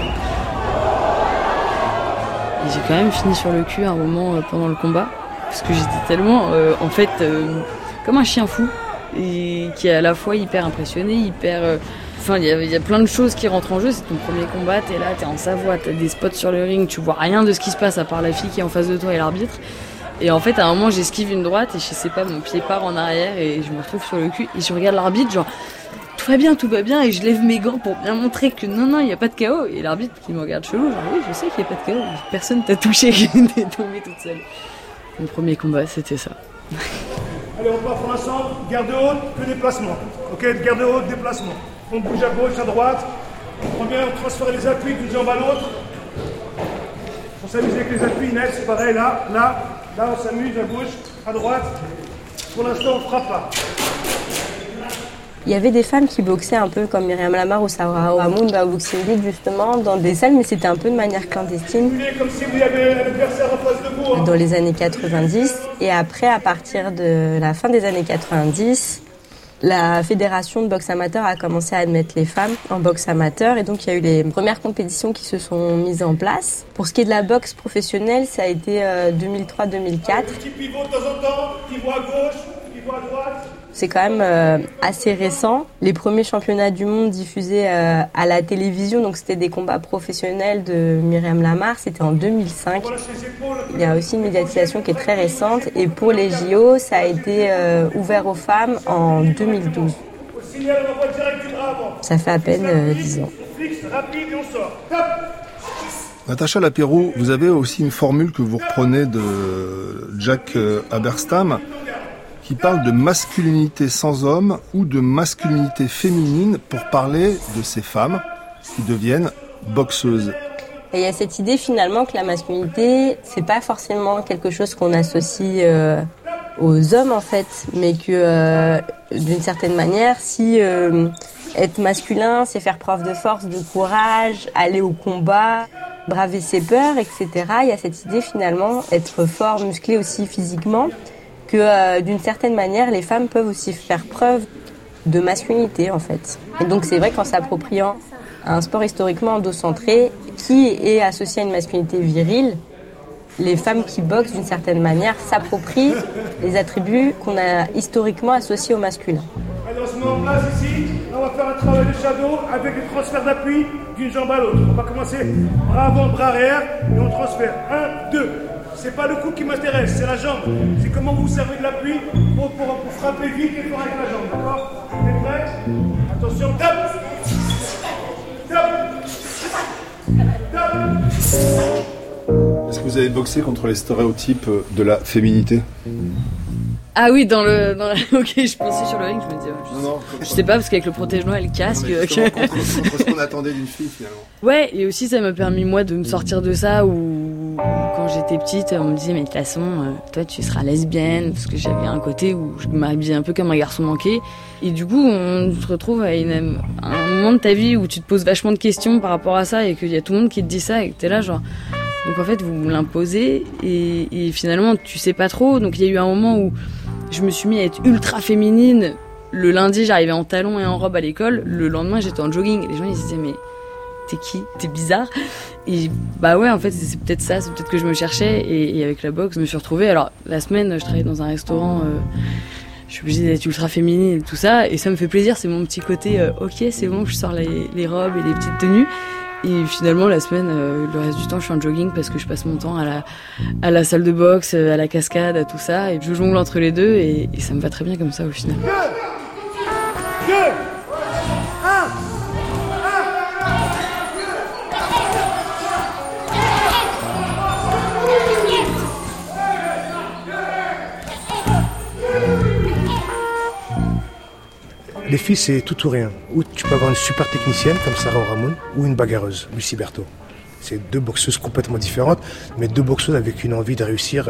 Et j'ai quand même fini sur le cul à un moment euh, pendant le combat. Parce que j'étais tellement euh, en fait euh, comme un chien fou. Et qui est à la fois hyper impressionné, hyper... Euh, Enfin, il y, y a plein de choses qui rentrent en jeu. C'est ton premier combat, t'es là, t'es en Savoie, t'as des spots sur le ring, tu vois rien de ce qui se passe à part la fille qui est en face de toi et l'arbitre. Et en fait, à un moment, j'esquive une droite et je sais pas, mon pied part en arrière et je me retrouve sur le cul et je regarde l'arbitre, genre tout va bien, tout va bien, et je lève mes gants pour bien montrer que non, non, il y a pas de K O. Et l'arbitre qui me regarde chelou, genre oui, je sais qu'il y a pas de K O, personne t'a touché, t'es tombée toute seule. Mon premier combat, c'était ça. Allez, on part pour l'instant, garde haute, que déplacement. Ok, garde haute, déplacement. On bouge à gauche, à droite. On vient transférer les appuis d'une jambe à l'autre. On s'amuse avec les appuis nets, c'est pareil, là, là, là, on s'amuse à gauche, à droite. Pour l'instant, on ne frappe pas. Il y avait des femmes qui boxaient un peu comme Myriam Lamar ou Sarah Hamoun au Boxing Beat justement dans des salles, mais c'était un peu de manière clandestine. Comme si vous aviez un adversaire en face de vous. Hein. Dans les années quatre-vingt-dix. Et après, à partir de la fin des années quatre-vingt-dix, la fédération de boxe amateur a commencé à admettre les femmes en boxe amateur. Et donc, il y a eu les premières compétitions qui se sont mises en place. Pour ce qui est de la boxe professionnelle, ça a été euh, deux mille trois deux mille quatre. Petit pivot de temps en temps, pivot à gauche, pivot à droite. C'est quand même euh, assez récent. Les premiers championnats du monde diffusés euh, à la télévision, donc c'était des combats professionnels de Myriam Lamar, c'était en deux mille cinq. Il y a aussi une médiatisation qui est très récente. Et pour les J O, ça a été euh, ouvert aux femmes en deux mille douze. Ça fait à peine euh, dix ans. Natacha Lapéroux, vous avez aussi une formule que vous reprenez de Jack Haberstam, qui parle de masculinité sans homme ou de masculinité féminine pour parler de ces femmes qui deviennent boxeuses. Et il y a cette idée finalement que la masculinité, c'est pas forcément quelque chose qu'on associe euh, aux hommes en fait, mais que euh, d'une certaine manière, si euh, être masculin, c'est faire preuve de force, de courage, aller au combat, braver ses peurs, et cetera. Il y a cette idée finalement, être fort, musclé aussi physiquement, que euh, d'une certaine manière, les femmes peuvent aussi faire preuve de masculinité en fait. Et donc c'est vrai qu'en s'appropriant un sport historiquement endocentré qui est associé à une masculinité virile, les femmes qui boxent d'une certaine manière s'approprient les attributs qu'on a historiquement associés au masculin. Allez, on se met en place ici, on va faire un travail de shadow avec le transfert d'appui d'une jambe à l'autre. On va commencer bras avant, bras arrière et on transfère. Un, deux. C'est pas le coup qui m'intéresse, c'est la jambe. C'est comment vous servez de l'appui pour, pour, pour frapper vite et fort avec la jambe, d'accord? Vous êtes prêts? Attention, tape! Tape! Tape! Est-ce que vous avez boxé contre les stéréotypes de la féminité? Ah oui, dans le... Dans la... Ok, je pensais sur le ring, je me disais... Ouais, je, non, non, je sais pas, parce qu'avec le protège-noix et le casque... Non, que... contre, contre ce qu'on attendait d'une fille, finalement. Ouais, et aussi ça m'a permis, moi, de me sortir de ça, où quand j'étais petite, on me disait, mais de toute façon, euh, toi, tu seras lesbienne, parce que j'avais un côté où je m'habillais un peu comme un garçon manqué. Et du coup, on se retrouve à, une, à un moment de ta vie où tu te poses vachement de questions par rapport à ça, et qu'il y a tout le monde qui te dit ça, et que t'es là, genre... Donc en fait, vous me l'imposez, et, et finalement, tu sais pas trop. Donc il y a eu un moment où je me suis mis à être ultra féminine. Le lundi, j'arrivais en talons et en robe à l'école. Le lendemain, j'étais en jogging. Et les gens, ils se disaient, mais t'es qui? T'es bizarre. Et bah ouais, en fait, c'est peut-être ça. C'est peut-être que je me cherchais. Et, et avec la boxe, je me suis retrouvée. Alors, la semaine, je travaillais dans un restaurant. Euh, je suis obligée d'être ultra féminine et tout ça. Et ça me fait plaisir. C'est mon petit côté, euh, ok, c'est bon, je sors les, les robes et les petites tenues. Et finalement, la semaine, euh, le reste du temps, je suis en jogging parce que je passe mon temps à la, à la salle de boxe, à la cascade, à tout ça. Et je jongle entre les deux et, et ça me va très bien comme ça au final. Deux, deux, un, Les filles, c'est tout ou rien. Ou tu peux avoir une super technicienne comme Sarah Ramoun, ou une bagarreuse, Lucie Berthaud. C'est deux boxeuses complètement différentes, mais deux boxeuses avec une envie de réussir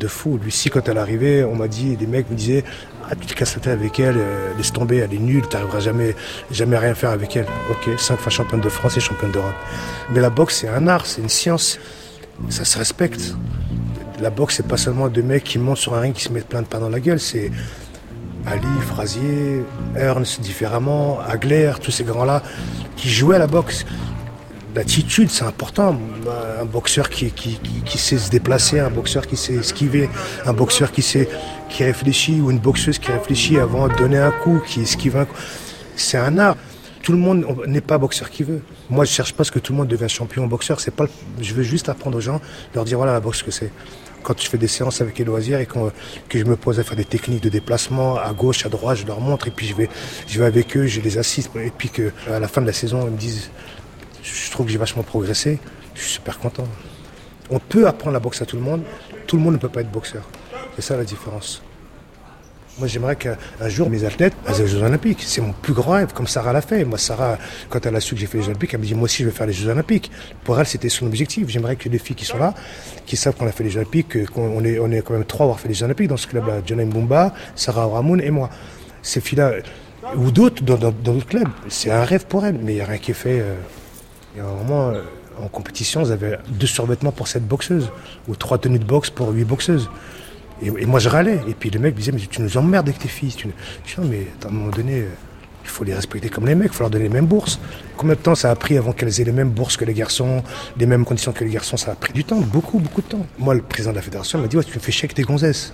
de fou. Lucie, quand elle arrivait, on m'a dit, des mecs me disaient, ah, tu te casses la tête avec elle, euh, laisse tomber, elle est nulle, tu n'arriveras jamais, jamais à rien faire avec elle. Ok, cinq fois championne de France et championne d'Europe. Mais la boxe, c'est un art, c'est une science. Ça se respecte. La boxe, c'est pas seulement deux mecs qui montent sur un ring, qui se mettent plein de pain dans la gueule. C'est Ali, Frazier, Ernst différemment, Hagler, tous ces grands-là qui jouaient à la boxe. L'attitude, c'est important. Un boxeur qui, qui, qui, qui sait se déplacer, un boxeur qui sait esquiver, un boxeur qui sait, qui réfléchit, ou une boxeuse qui réfléchit avant de donner un coup, qui esquive un coup. C'est un art. Tout le monde n'est pas boxeur qui veut. Moi, je cherche pas à ce que tout le monde devienne champion boxeur. C'est pas. Je veux juste apprendre aux gens, leur dire voilà la boxe que c'est. Quand je fais des séances avec les loisirs et qu'on, que je me pose à faire des techniques de déplacement à gauche, à droite, je leur montre et puis je vais, je vais avec eux, je les assiste et puis que à la fin de la saison, ils me disent, je trouve que j'ai vachement progressé. Je suis super content. On peut apprendre la boxe à tout le monde. Tout le monde ne peut pas être boxeur. C'est ça la différence. Moi, j'aimerais qu'un jour, mes athlètes fassent les Jeux Olympiques. C'est mon plus grand rêve, comme Sarah l'a fait. Moi, Sarah, quand elle a su que j'ai fait les Jeux Olympiques, elle me dit, moi aussi, je vais faire les Jeux Olympiques. Pour elle, c'était son objectif. J'aimerais que les filles qui sont là, qui savent qu'on a fait les Jeux Olympiques, qu'on est, on est quand même trois à avoir fait les Jeux Olympiques dans ce club-là. Jonah Mbumba, Sarah Ramoun et moi. Ces filles-là, ou d'autres, dans, dans, dans d'autres clubs, c'est un rêve pour elles. Mais il n'y a rien qui est fait. Euh, il y a vraiment, euh, en compétition, vous avez deux survêtements pour sept boxeuses, ou trois tenues de boxe pour huit boxeuses. Et, et moi je râlais, et puis les mecs me disaient, mais tu nous emmerdes avec tes filles. Tu... Je dis, non, mais à un moment donné, euh, il faut les respecter comme les mecs, il faut leur donner les mêmes bourses. Combien de temps ça a pris avant qu'elles aient les mêmes bourses que les garçons, les mêmes conditions que les garçons? Ça a pris du temps, beaucoup, beaucoup de temps. Moi, le président de la fédération m'a dit, ouais, tu me fais chier avec tes gonzesses.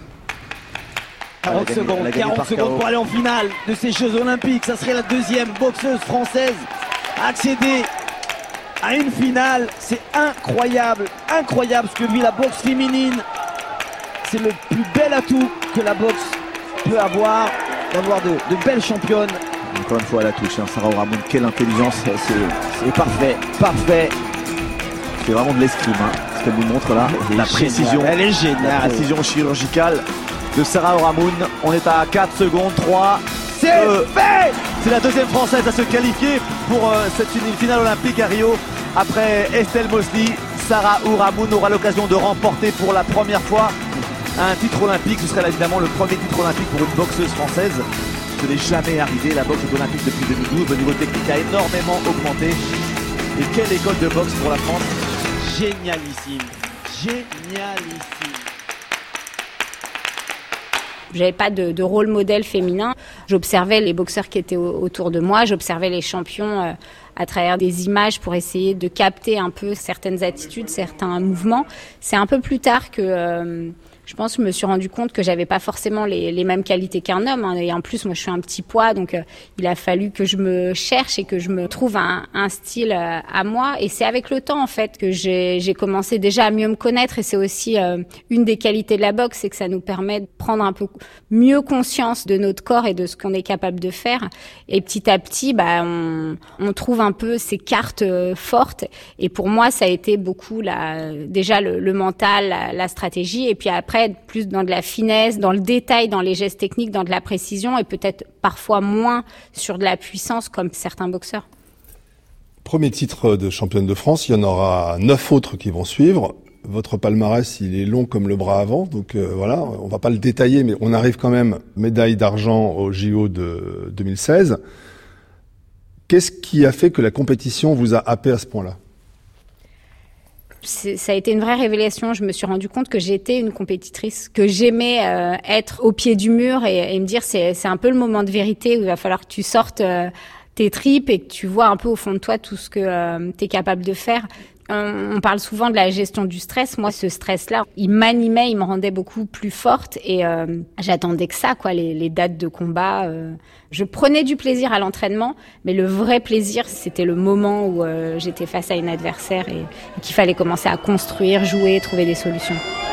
quarante secondes, quarante secondes pour aller en finale de ces Jeux Olympiques. Ça serait la deuxième boxeuse française à accéder à une finale. C'est incroyable, incroyable ce que vit la boxe féminine. C'est le plus bel atout que la boxe peut avoir, d'avoir de, de belles championnes. Encore une fois à la touche, hein, Sarah Ramoun, quelle intelligence, c'est, c'est parfait, parfait. C'est vraiment de l'escrime, hein, ce qu'elle nous montre là. La précision, elle est géniale. La précision chirurgicale de Sarah Ramoun. On est à quatre secondes, trois. C'est euh, fait. C'est la deuxième française à se qualifier pour euh, cette finale olympique à Rio. Après Estelle Mosley, Sarah Ramoun aura l'occasion de remporter pour la première fois un titre olympique. Ce serait évidemment le premier titre olympique pour une boxeuse française. Ce n'est jamais arrivé. La boxe est olympique depuis deux mille douze. Le niveau technique a énormément augmenté. Et quelle école de boxe pour la France. Génialissime. Génialissime. J'avais pas de, de rôle modèle féminin. J'observais les boxeurs qui étaient au, autour de moi. J'observais les champions euh, à travers des images pour essayer de capter un peu certaines attitudes, certains mouvements. C'est un peu plus tard que euh, je pense que je me suis rendu compte que j'avais pas forcément les, les mêmes qualités qu'un homme. Hein. Et en plus, moi, je suis un petit poids, donc euh, il a fallu que je me cherche et que je me trouve un, un style euh, à moi. Et c'est avec le temps, en fait, que j'ai, j'ai commencé déjà à mieux me connaître. Et c'est aussi euh, une des qualités de la boxe, c'est que ça nous permet de prendre un peu mieux conscience de notre corps et de ce qu'on est capable de faire. Et petit à petit, bah, on, on trouve un peu ces cartes euh, fortes. Et pour moi, ça a été beaucoup la, déjà le, le mental, la, la stratégie, et puis après plus dans de la finesse, dans le détail, dans les gestes techniques, dans de la précision, et peut-être parfois moins sur de la puissance comme certains boxeurs. Premier titre de championne de France, il y en aura neuf autres qui vont suivre. Votre palmarès, il est long comme le bras avant, donc euh, voilà, on va pas le détailler, mais on arrive quand même médaille d'argent au J O de deux mille seize. Qu'est-ce qui a fait que la compétition vous a happé à ce point-là ? C'est, ça a été une vraie révélation. Je me suis rendu compte que j'étais une compétitrice, que j'aimais euh, être au pied du mur et, et me dire c'est, c'est un peu le moment de vérité où il va falloir que tu sortes euh, tes tripes et que tu vois un peu au fond de toi tout ce que euh, tu es capable de faire. On parle souvent de la gestion du stress. Moi, ce stress-là, il m'animait, il me rendait beaucoup plus forte et euh, j'attendais que ça, quoi, les, les dates de combat. Euh. Je prenais du plaisir à l'entraînement, mais le vrai plaisir, c'était le moment où euh, j'étais face à une adversaire et, et qu'il fallait commencer à construire, jouer, trouver des solutions.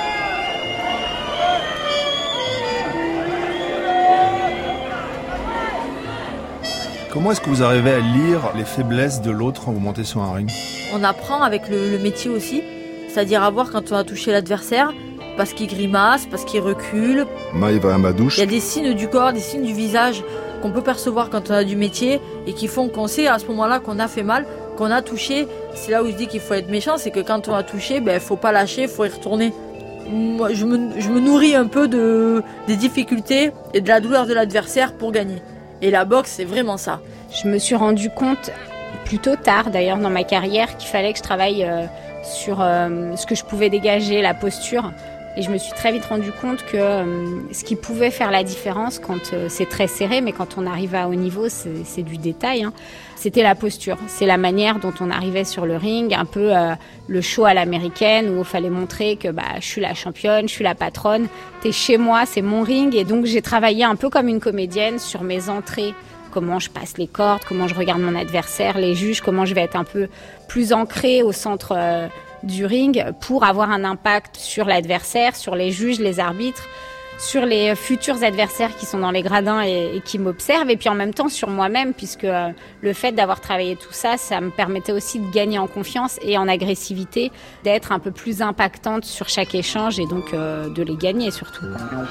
Comment est-ce que vous arrivez à lire les faiblesses de l'autre quand vous montez sur un ring ? On apprend avec le, le métier aussi, c'est-à-dire à voir quand on a touché l'adversaire, parce qu'il grimace, parce qu'il recule. Maïva Amadouche. Il y a des signes du corps, des signes du visage qu'on peut percevoir quand on a du métier et qui font qu'on sait à ce moment-là qu'on a fait mal, qu'on a touché. C'est là où je dis qu'il faut être méchant, c'est que quand on a touché, ben faut pas lâcher, faut y retourner. moi, je me, je me nourris un peu de, des difficultés et de la douleur de l'adversaire pour gagner. Et la boxe, c'est vraiment ça. Je me suis rendu compte plutôt tard d'ailleurs dans ma carrière qu'il fallait que je travaille euh, sur euh, ce que je pouvais dégager, la posture. Et je me suis très vite rendu compte que euh, ce qui pouvait faire la différence quand euh, c'est très serré, mais quand on arrive à haut niveau, c'est, c'est du détail, hein, c'était la posture. C'est la manière dont on arrivait sur le ring, un peu euh, le show à l'américaine où il fallait montrer que bah, je suis la championne, je suis la patronne, t'es chez moi, c'est mon ring. Et donc j'ai travaillé un peu comme une comédienne sur mes entrées, comment je passe les cordes, comment je regarde mon adversaire, les juges, comment je vais être un peu plus ancrée au centre euh, du ring pour avoir un impact sur l'adversaire, sur les juges, les arbitres, sur les futurs adversaires qui sont dans les gradins et, et qui m'observent, et puis en même temps sur moi-même, puisque euh, le fait d'avoir travaillé tout ça, ça me permettait aussi de gagner en confiance et en agressivité, d'être un peu plus impactante sur chaque échange et donc euh, de les gagner surtout.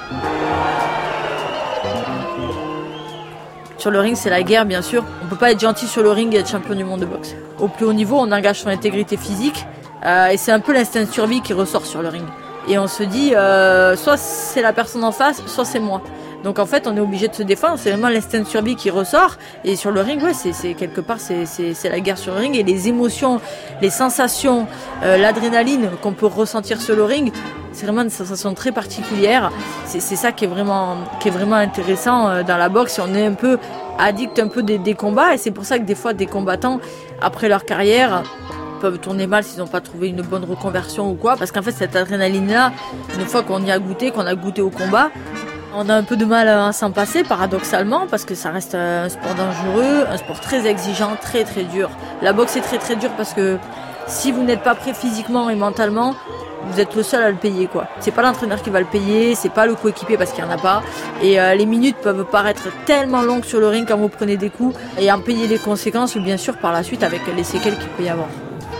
Sur le ring, c'est la guerre, bien sûr. On peut pas être gentil sur le ring et être champion du monde de boxe. Au plus haut niveau, on engage son intégrité physique. Euh, et c'est un peu l'instinct de survie qui ressort sur le ring. Et on se dit, euh, soit c'est la personne en face, soit c'est moi. Donc en fait, on est obligé de se défendre. C'est vraiment l'instinct de survie qui ressort. Et sur le ring, ouais, c'est, c'est quelque part, c'est, c'est, c'est la guerre sur le ring. Et les émotions, les sensations, euh, l'adrénaline qu'on peut ressentir sur le ring, c'est vraiment une sensation très particulière. C'est, c'est ça qui est vraiment, qui est vraiment intéressant euh, dans la boxe. On est un peu addict un peu des, des combats. Et c'est pour ça que des fois, des combattants, après leur carrière, peuvent tourner mal s'ils n'ont pas trouvé une bonne reconversion ou quoi, parce qu'en fait cette adrénaline-là, une fois qu'on y a goûté, qu'on a goûté au combat, on a un peu de mal à s'en passer paradoxalement, parce que ça reste un sport dangereux, un sport très exigeant, très très dur. La boxe est très très dure parce que si vous n'êtes pas prêt physiquement et mentalement, vous êtes le seul à le payer, quoi. C'est pas l'entraîneur qui va le payer, c'est pas le coéquipier parce qu'il y en a pas. Et euh, les minutes peuvent paraître tellement longues sur le ring quand vous prenez des coups, et en payer les conséquences, bien sûr, par la suite avec les séquelles qu'il peut y avoir.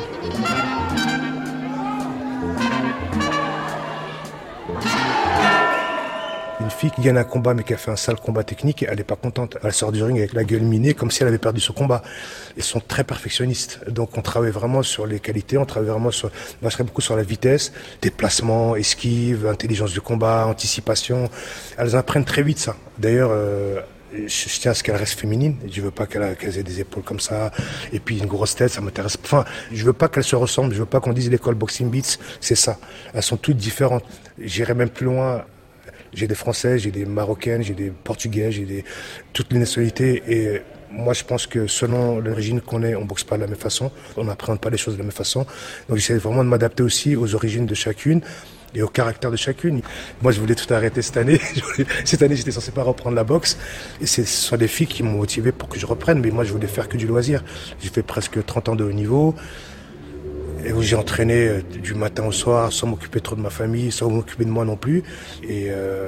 Une fille qui gagne un combat mais qui a fait un sale combat technique, elle n'est pas contente. Elle sort du ring avec la gueule minée comme si elle avait perdu ce combat. Ils sont très perfectionnistes. Donc on travaille vraiment sur les qualités, on travaille vraiment sur, moi je travaille beaucoup sur la vitesse, déplacement, esquive, intelligence du combat, anticipation. Elles apprennent très vite ça. D'ailleurs, euh, je, je tiens à ce qu'elle reste féminine. Je veux pas qu'elle, qu'elle ait des épaules comme ça. Et puis une grosse tête, ça m'intéresse. Enfin, je veux pas qu'elles se ressemblent. Je veux pas qu'on dise l'école Boxing Beats, c'est ça. Elles sont toutes différentes. J'irai même plus loin. J'ai des Français, j'ai des Marocaines, j'ai des Portugais, j'ai des toutes les nationalités. Et moi, je pense que selon l'origine qu'on est, on boxe pas de la même façon. On n'apprend pas les choses de la même façon. Donc j'essaie vraiment de m'adapter aussi aux origines de chacune et au caractère de chacune. Moi, je voulais tout arrêter cette année. Cette année, j'étais censé pas reprendre la boxe. Et ce sont des filles qui m'ont motivé pour que je reprenne. Mais moi, je voulais faire que du loisir. J'ai fait presque trente ans de haut niveau. Et où j'ai entraîné du matin au soir, sans m'occuper trop de ma famille, sans m'occuper de moi non plus. Et euh,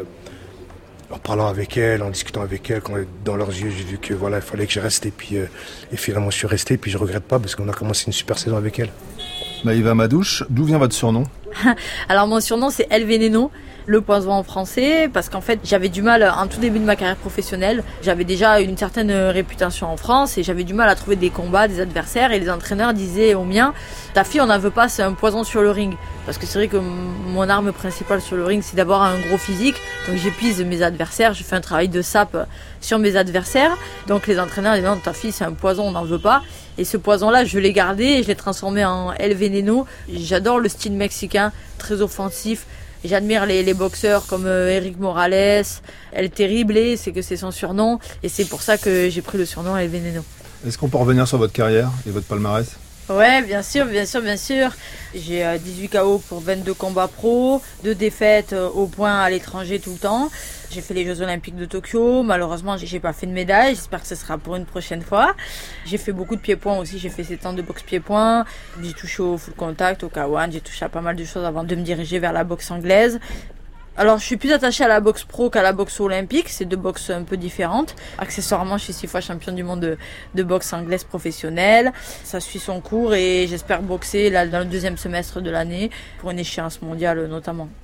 en parlant avec elle, en discutant avec elle, quand dans leurs yeux, j'ai vu que voilà, il fallait que je reste. Et puis, euh, et finalement, je suis resté. Et puis, je regrette pas parce qu'on a commencé une super saison avec elle. Maïva Madouche, d'où vient votre surnom ? Alors mon surnom c'est El Veneno, le poison en français, parce qu'en fait j'avais du mal en tout début de ma carrière professionnelle. J'avais déjà une certaine réputation en France et j'avais du mal à trouver des combats, des adversaires, et les entraîneurs disaient aux miens, ta fille on n'en veut pas, c'est un poison sur le ring. Parce que c'est vrai que mon arme principale sur le ring c'est d'avoir un gros physique, donc j'épuise mes adversaires, je fais un travail de sape sur mes adversaires. Donc les entraîneurs disent non, ta fille c'est un poison, on n'en veut pas. Et ce poison-là, je l'ai gardé et je l'ai transformé en El Veneno. J'adore le style mexicain, très offensif. J'admire les, les boxeurs comme euh, Eric Morales, El Terrible, c'est que c'est son surnom. Et c'est pour ça que j'ai pris le surnom El Veneno. Est-ce qu'on peut revenir sur votre carrière et votre palmarès ? Ouais, bien sûr, bien sûr, bien sûr. J'ai euh, dix-huit K O pour vingt-deux combats pro, deux défaites euh, au point à l'étranger tout le temps. J'ai fait les Jeux Olympiques de Tokyo. Malheureusement, j'ai pas fait de médaille. J'espère que ce sera pour une prochaine fois. J'ai fait beaucoup de pieds-points aussi. J'ai fait sept ans de boxe pieds-points. J'ai touché au full contact, au K un. J'ai touché à pas mal de choses avant de me diriger vers la boxe anglaise. Alors, je suis plus attachée à la boxe pro qu'à la boxe olympique. C'est deux boxes un peu différentes. Accessoirement, je suis six fois championne du monde de, de boxe anglaise professionnelle. Ça suit son cours et j'espère boxer là, dans le deuxième semestre de l'année pour une échéance mondiale notamment.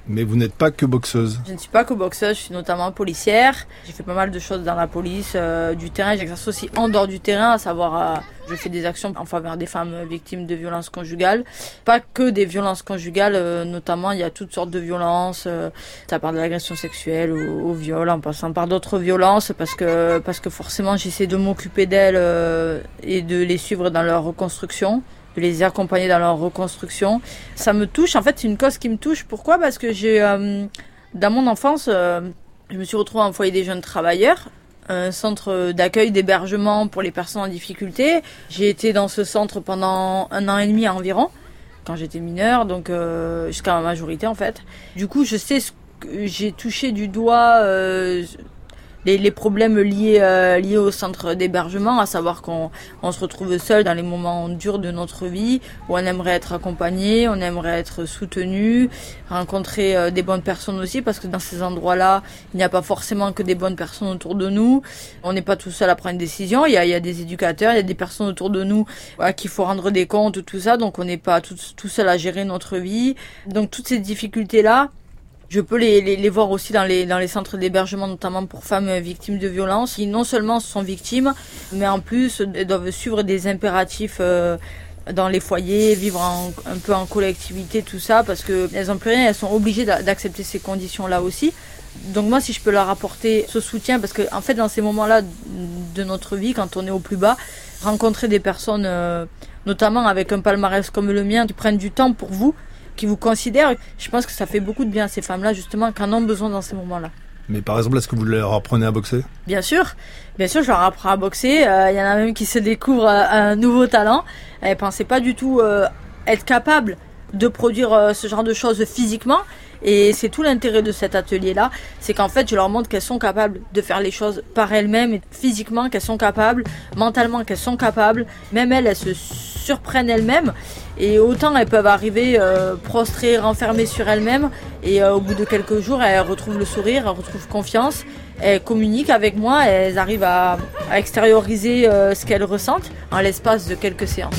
Mais vous n'êtes pas que boxeuse. Je ne suis pas que boxeuse, je suis notamment policière. J'ai fait pas mal de choses dans la police, euh, du terrain. J'exerce aussi en dehors du terrain, à savoir, euh, je fais des actions en faveur des femmes victimes de violences conjugales. Pas que des violences conjugales, euh, notamment il y a toutes sortes de violences. Euh, ça part de l'agression sexuelle au, au viol, en passant par d'autres violences, parce que parce que forcément j'essaie de m'occuper d'elles euh, et de les suivre dans leur reconstruction, de les accompagner dans leur reconstruction. Ça me touche, en fait c'est une cause qui me touche. Pourquoi ? Parce que j'ai, euh, dans mon enfance, euh, je me suis retrouvée en foyer des jeunes travailleurs, un centre d'accueil, d'hébergement pour les personnes en difficulté. J'ai été dans ce centre pendant un an et demi environ, quand j'étais mineure, donc euh, jusqu'à ma majorité en fait. Du coup je sais ce que j'ai touché du doigt, euh, Les, les problèmes liés euh, liés au centre d'hébergement, à savoir qu'on on se retrouve seul dans les moments durs de notre vie, où on aimerait être accompagné, on aimerait être soutenu, rencontrer euh, des bonnes personnes aussi, parce que dans ces endroits-là, il n'y a pas forcément que des bonnes personnes autour de nous. On n'est pas tout seul à prendre une décision. Il y a, il y a des éducateurs, il y a des personnes autour de nous à qui il faut rendre des comptes, tout ça. Donc on n'est pas tout, tout seul à gérer notre vie. Donc toutes ces difficultés-là, je peux les, les, les voir aussi dans les, dans les centres d'hébergement, notamment pour femmes victimes de violences, qui non seulement sont victimes, mais en plus doivent suivre des impératifs euh, dans les foyers, vivre en, un peu en collectivité, tout ça, parce qu'elles n'ont plus rien, elles sont obligées d'accepter ces conditions-là aussi. Donc moi, si je peux leur apporter ce soutien, parce que en fait, dans ces moments-là de notre vie, quand on est au plus bas, rencontrer des personnes, euh, notamment avec un palmarès comme le mien, qui prennent du temps pour vous, qui vous considèrent, je pense que ça fait beaucoup de bien à ces femmes-là, justement, qui en ont besoin dans ces moments-là. Mais par exemple, est-ce que vous leur apprenez à boxer ? Bien sûr, bien sûr, je leur apprends à boxer. Il euh, y en a même qui se découvrent euh, un nouveau talent. Elles ne pensaient pas du tout euh, être capables de produire euh, ce genre de choses physiquement. Et c'est tout l'intérêt de cet atelier-là, c'est qu'en fait, je leur montre qu'elles sont capables de faire les choses par elles-mêmes, et physiquement qu'elles sont capables, mentalement qu'elles sont capables. Même elles, elles se surprennent elles-mêmes. Et autant elles peuvent arriver euh, prostrées, renfermées sur elles-mêmes, et euh, au bout de quelques jours, elles retrouvent le sourire, elles retrouvent confiance, elles communiquent avec moi, elles arrivent à, à extérioriser euh, ce qu'elles ressentent en l'espace de quelques séances.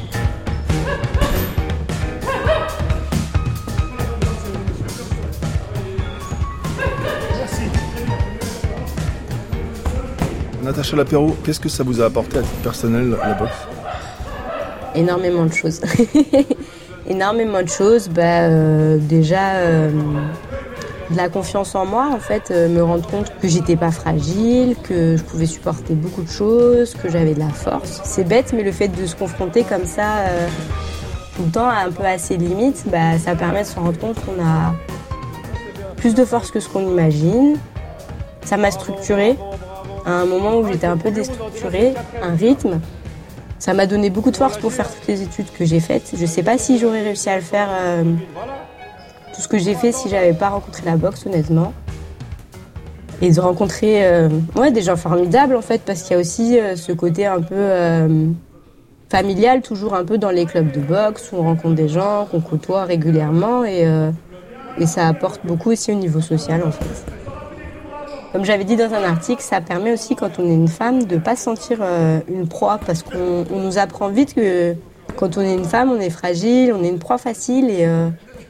Natacha Lapéroux, qu'est-ce que ça vous a apporté à titre personnel, la boxe ? Énormément de choses. Énormément de choses. Bah, euh, déjà, euh, de la confiance en moi, en fait, euh, me rendre compte que j'étais pas fragile, que je pouvais supporter beaucoup de choses, que j'avais de la force. C'est bête, mais le fait de se confronter comme ça, euh, tout le temps, un peu à ses limites, bah, ça permet de se rendre compte qu'on a plus de force que ce qu'on imagine. Ça m'a structurée. À un moment où j'étais un peu déstructurée, un rythme. Ça m'a donné beaucoup de force pour faire toutes les études que j'ai faites. Je ne sais pas si j'aurais réussi à le faire, euh, tout ce que j'ai fait, si j'avais pas rencontré la boxe, honnêtement. Et de rencontrer euh, ouais, des gens formidables, en fait, parce qu'il y a aussi euh, ce côté un peu euh, familial, toujours un peu dans les clubs de boxe, où on rencontre des gens qu'on côtoie régulièrement, et, euh, et ça apporte beaucoup aussi au niveau social, en fait. Comme j'avais dit dans un article, ça permet aussi, quand on est une femme, de ne pas se sentir euh, une proie, parce qu'on on nous apprend vite que quand on est une femme, on est fragile, on est une proie facile. Et, euh,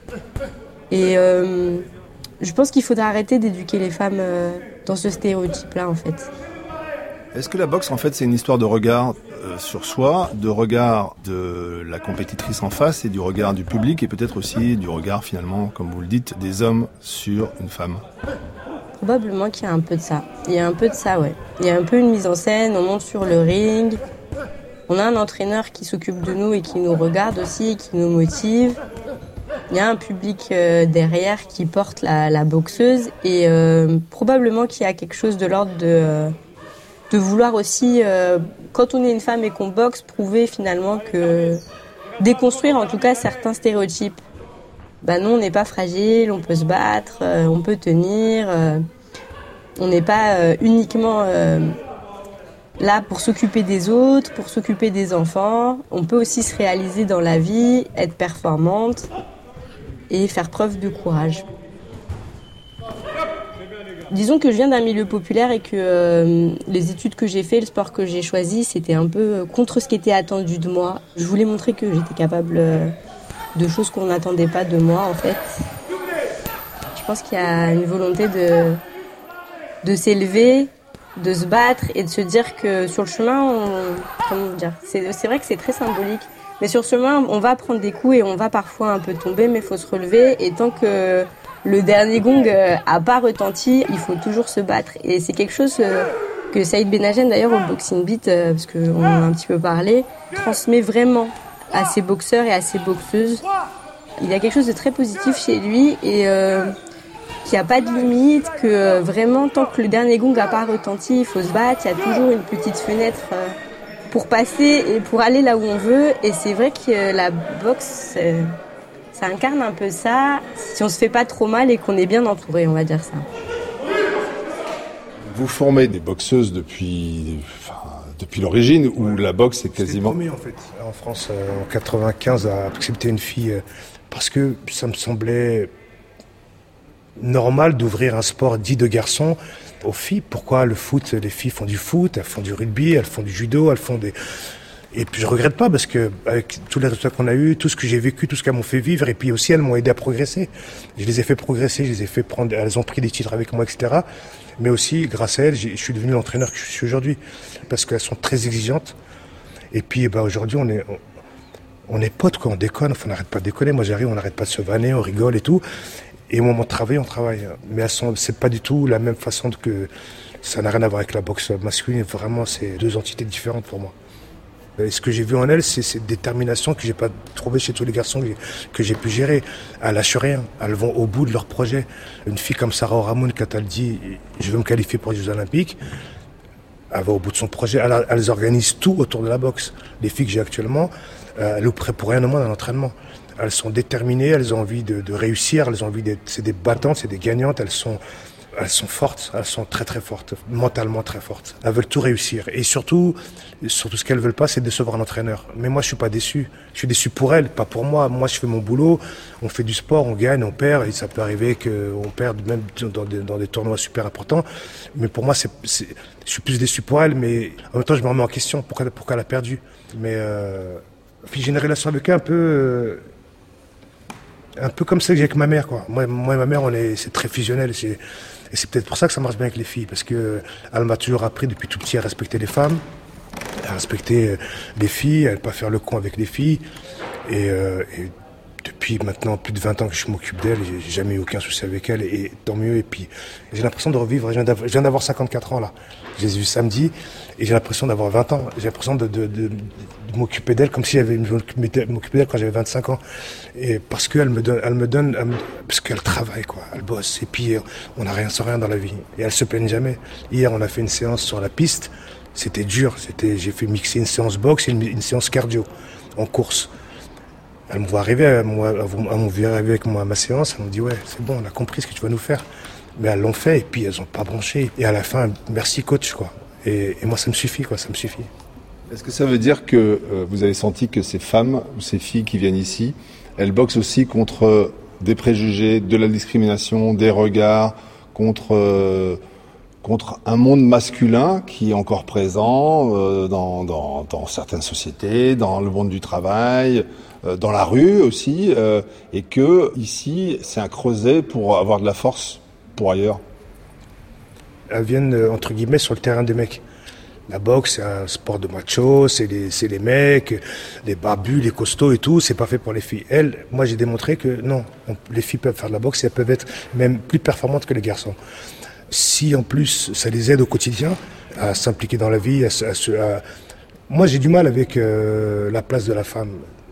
et euh, je pense qu'il faudra arrêter d'éduquer les femmes euh, dans ce stéréotype-là, en fait. Est-ce que la boxe, en fait, c'est une histoire de regard euh, sur soi, de regard de la compétitrice en face et du regard du public, et peut-être aussi du regard, finalement, comme vous le dites, des hommes sur une femme ? Probablement qu'il y a un peu de ça. Il y a un peu de ça, ouais. Il y a un peu une mise en scène, on monte sur le ring. On a un entraîneur qui s'occupe de nous et qui nous regarde aussi, qui nous motive. Il y a un public euh, derrière qui porte la, la boxeuse. Et euh, probablement qu'il y a quelque chose de l'ordre de, euh, de vouloir aussi, euh, quand on est une femme et qu'on boxe, prouver finalement que... déconstruire en tout cas certains stéréotypes. Ben non, on n'est pas fragile, on peut se battre, euh, on peut tenir. Euh, on n'est pas euh, uniquement euh, là pour s'occuper des autres, pour s'occuper des enfants. On peut aussi se réaliser dans la vie, être performante et faire preuve de courage. Disons que je viens d'un milieu populaire et que euh, les études que j'ai fait, le sport que j'ai choisi, c'était un peu contre ce qui était attendu de moi. Je voulais montrer que j'étais capable... Euh, de choses qu'on n'attendait pas de moi, en fait. je pense qu'il y a une volonté de, de s'élever, de se battre et de se dire que sur le chemin, on, comment dire, c'est, c'est vrai que c'est très symbolique. Mais sur le chemin, on va prendre des coups et on va parfois un peu tomber, mais il faut se relever. Et tant que le dernier gong a pas retenti, il faut toujours se battre. Et c'est quelque chose que Saïd Benajem, d'ailleurs, au Boxing Beat, parce qu'on en a un petit peu parlé, transmet vraiment à ses boxeurs et à ses boxeuses. Il y a quelque chose de très positif chez lui et euh, qu'il n'y a pas de limite, que euh, vraiment, tant que le dernier gong n'a pas retenti, il faut se battre. Il y a toujours une petite fenêtre euh, pour passer et pour aller là où on veut. Et c'est vrai que euh, la boxe, euh, ça incarne un peu ça, si on se fait pas trop mal et qu'on est bien entouré, on va dire ça. Vous formez des boxeuses depuis, enfin, depuis l'origine, où ouais. la boxe est quasiment... C'était le premier, en fait, en France, euh, en quatre-vingt-quinze, à accepter une fille, euh, parce que ça me semblait normal d'ouvrir un sport dit de garçon aux filles. Pourquoi le foot? Les filles font du foot, elles font du rugby, elles font du judo, elles font des... Et puis je regrette pas, parce que avec tous les résultats qu'on a eus, tout ce que j'ai vécu, tout ce qu'elles m'ont fait vivre, et puis aussi elles m'ont aidé à progresser. Je les ai fait progresser, je les ai fait prendre, elles ont pris des titres avec moi, et cetera. Mais aussi, grâce à elles, je suis devenu l'entraîneur que je suis aujourd'hui, parce qu'elles sont très exigeantes. Et puis, bah, aujourd'hui, on est, on, on est potes, quoi, on déconne, enfin, on n'arrête pas de déconner. Moi, j'arrive, on n'arrête pas de se vanner, on rigole et tout. Et au moment de travailler, on travaille. Mais elles sont, c'est pas du tout la même façon que, ça n'a rien à voir avec la boxe masculine. Vraiment, c'est deux entités différentes pour moi. Et ce que j'ai vu en elle, c'est cette détermination que j'ai pas trouvé chez tous les garçons que j'ai, que j'ai pu gérer. Elles lâchent rien, elles vont au bout de leur projet. Une fille comme Sarah Oramune, quand elle dit « je veux me qualifier pour les Jeux Olympiques », elle va au bout de son projet. Elles, elles organisent tout autour de la boxe. Les filles que j'ai actuellement, euh, elles ne prêtent pour rien au moins dans l'entraînement. Elles sont déterminées, elles ont envie de, de réussir, elles ont envie d'être, c'est des battantes, c'est des gagnantes, elles sont... Elles sont fortes, elles sont très très fortes, mentalement très fortes. Elles veulent tout réussir. Et surtout, surtout ce qu'elles veulent pas, c'est décevoir l'entraîneur. Mais moi, je suis pas déçu. Je suis déçu pour elles, pas pour moi. Moi, je fais mon boulot, on fait du sport, on gagne, on perd. Et ça peut arriver qu'on perde même dans des, dans des tournois super importants. Mais pour moi, c'est, c'est, je suis plus déçu pour elle. Mais en même temps, je me remets en question. Pourquoi, pourquoi elle a perdu? Mais euh, j'ai une relation avec elle un peu... Euh, un peu comme celle que j'ai avec ma mère, quoi. Moi, moi et ma mère, on est, c'est très fusionnel. C'est, et c'est peut-être pour ça que ça marche bien avec les filles, parce que elle m'a toujours appris depuis tout petit à respecter les femmes, à respecter les filles, à ne pas faire le con avec les filles. Et, euh, et depuis maintenant plus de vingt ans que je m'occupe d'elle, j'ai jamais eu aucun souci avec elle, et, et tant mieux. Et puis j'ai l'impression de revivre. Je viens d'avoir, je viens d'avoir cinquante-quatre ans là. Je les ai vus samedi, et j'ai l'impression d'avoir vingt ans. J'ai l'impression de, de, de, de m'occuper d'elle comme si j'avais m'occuper d'elle quand j'avais vingt-cinq ans. Et parce qu'elle me donne, elle me donne, elle me, parce qu'elle travaille, quoi. Elle bosse. Et puis on n'a rien sans rien dans la vie. Et elle se plaigne jamais. Hier, on a fait une séance sur la piste. C'était dur. C'était, j'ai fait mixer une séance boxe et une, une séance cardio en course. Elle me voit arriver, elle me voit arriver avec moi à ma séance. Elle me dit ouais, c'est bon, on a compris ce que tu vas nous faire. Mais elles l'ont fait et puis elles n'ont pas branché. Et à la fin, merci coach, quoi. Et, et moi, ça me suffit, quoi. Ça me suffit. Est-ce que ça veut dire que euh, vous avez senti que ces femmes ou ces filles qui viennent ici, elles boxent aussi contre des préjugés, de la discrimination, des regards, contre euh, contre un monde masculin qui est encore présent euh, dans, dans dans certaines sociétés, dans le monde du travail, euh, dans la rue aussi, euh, et que ici, c'est un creuset pour avoir de la force pour ailleurs? Elles viennent, entre guillemets, sur le terrain des mecs. La boxe, c'est un sport de macho, c'est les, c'est les mecs, les barbus, les costauds et tout, c'est pas fait pour les filles. Elles, moi j'ai démontré que non, on, les filles peuvent faire de la boxe et elles peuvent être même plus performantes que les garçons. Si en plus ça les aide au quotidien à s'impliquer dans la vie, à, à, à... moi j'ai du mal avec euh, la place de la femme.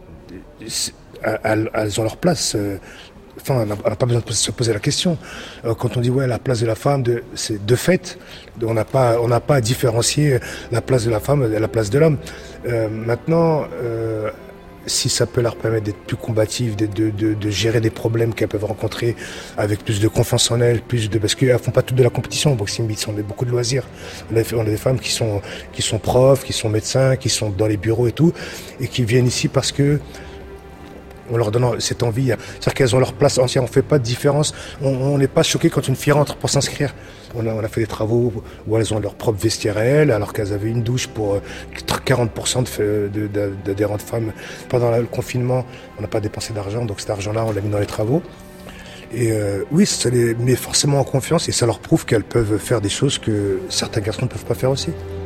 Elles, elles ont leur place. Euh, Enfin, on n'a pas besoin de se poser la question. Quand on dit ouais, la place de la femme, de, c'est de fait, on n'a pas, on n'a pas à différencier la place de la femme et la place de l'homme. Euh, maintenant, euh, si ça peut leur permettre d'être plus combatives, de, de, de, de gérer des problèmes qu'elles peuvent rencontrer avec plus de confiance en elles, plus de, parce qu'elles font pas toutes de la compétition au Boxing Beat, on a beaucoup de loisirs. On a, on a des femmes qui sont, qui sont profs, qui sont médecins, qui sont dans les bureaux et tout, et qui viennent ici parce que on leur donne cette envie, c'est-à-dire qu'elles ont leur place entière, on ne fait pas de différence, on n'est pas choqué quand une fille rentre pour s'inscrire. On a, on a fait des travaux où elles ont leur propre vestiaire à elles, alors qu'elles avaient une douche pour quarante pour cent de, de, de, d'adhérentes femmes. Pendant le confinement, on n'a pas dépensé d'argent, donc cet argent-là, on l'a mis dans les travaux. Et euh, oui, ça les met forcément en confiance et ça leur prouve qu'elles peuvent faire des choses que certains garçons ne peuvent pas faire aussi.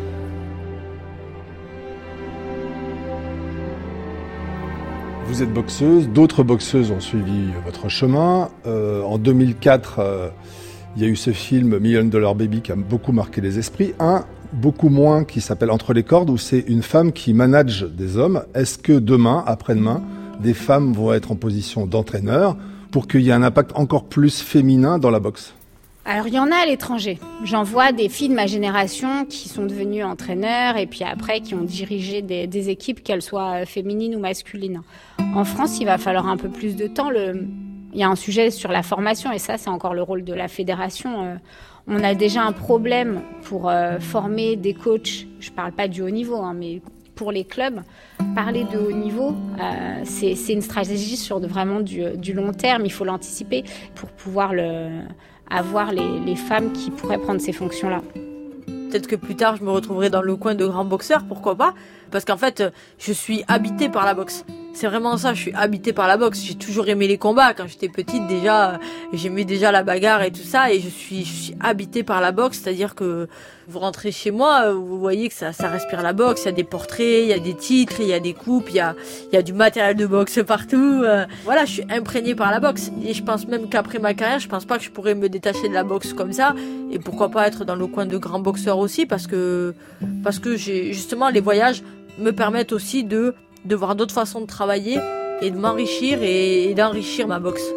Vous êtes boxeuse, d'autres boxeuses ont suivi votre chemin. Euh, en deux mille quatre, euh, il y a eu ce film Million Dollar Baby qui a beaucoup marqué les esprits. Un, beaucoup moins, qui s'appelle Entre les cordes, où c'est une femme qui manage des hommes. Est-ce que demain, après-demain, des femmes vont être en position d'entraîneur pour qu'il y ait un impact encore plus féminin dans la boxe ? Alors, il y en a à l'étranger. J'en vois des filles de ma génération qui sont devenues entraîneurs et puis après qui ont dirigé des, des équipes, qu'elles soient féminines ou masculines. En France, il va falloir un peu plus de temps. Le... Il y a un sujet sur la formation et ça, c'est encore le rôle de la fédération. On a déjà un problème pour euh, former des coachs. Je ne parle pas du haut niveau, hein, mais pour les clubs, parler de haut niveau, euh, c'est, c'est une stratégie sur de, vraiment du, du long terme. Il faut l'anticiper pour pouvoir le... avoir les, les femmes qui pourraient prendre ces fonctions-là. Peut-être que plus tard, je me retrouverai dans le coin de grands boxeurs, pourquoi pas ? Parce qu'en fait, je suis habitée par la boxe. C'est vraiment ça, je suis habitée par la boxe. J'ai toujours aimé les combats. Quand j'étais petite, déjà, j'aimais déjà la bagarre et tout ça. Et je suis, je suis habitée par la boxe. C'est-à-dire que vous rentrez chez moi, vous voyez que ça, ça respire la boxe. Il y a des portraits, il y a des titres, il y a des coupes, il y a, il y a du matériel de boxe partout. Voilà, je suis imprégnée par la boxe. Et je pense même qu'après ma carrière, je pense pas que je pourrais me détacher de la boxe comme ça. Et pourquoi pas être dans le coin de grands boxeurs aussi, parce que, parce que j'ai, justement, les voyages me permettent aussi de, de voir d'autres façons de travailler et de m'enrichir et, et d'enrichir ma boxe.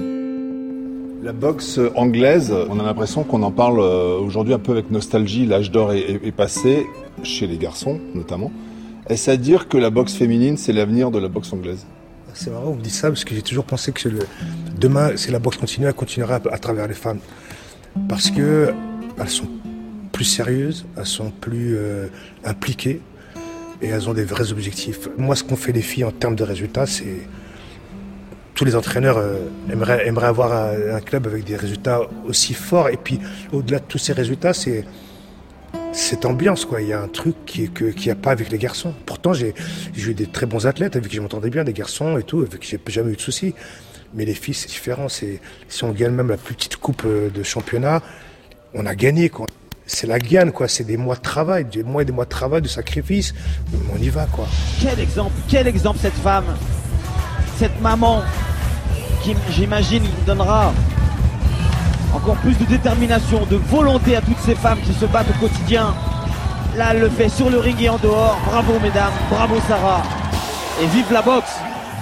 La boxe anglaise, on a l'impression qu'on en parle aujourd'hui un peu avec nostalgie. L'âge d'or est, est, est passé, chez les garçons notamment. Est-ce à dire que la boxe féminine, c'est l'avenir de la boxe anglaise ? C'est marrant, vous dites ça, parce que j'ai toujours pensé que le, demain, c'est la boxe continue, elle continuera à, à travers les femmes. Parce qu'elles sont plus sérieuses, elles sont plus euh, impliquées. Et elles ont des vrais objectifs. Moi, ce qu'ont fait les filles en termes de résultats, c'est... Tous les entraîneurs euh, aimeraient, aimeraient avoir un, un club avec des résultats aussi forts. Et puis, au-delà de tous ces résultats, c'est cette ambiance, quoi. Il y a un truc qui, que, qu'il n'y a pas avec les garçons. Pourtant, j'ai, j'ai eu des très bons athlètes avec qui je m'entendais bien, des garçons et tout, avec qui j'ai jamais eu de soucis. Mais les filles, c'est différent. C'est, si on gagne même la plus petite coupe de championnat, on a gagné, quoi. C'est la gagne, quoi. C'est des mois de travail, des mois et des mois de travail, de sacrifice. On y va, quoi. Quel exemple, quel exemple cette femme, cette maman, qui, j'imagine, donnera encore plus de détermination, de volonté à toutes ces femmes qui se battent au quotidien. Là, elle le fait sur le ring et en dehors. Bravo, mesdames. Bravo, Sarah. Et vive la boxe.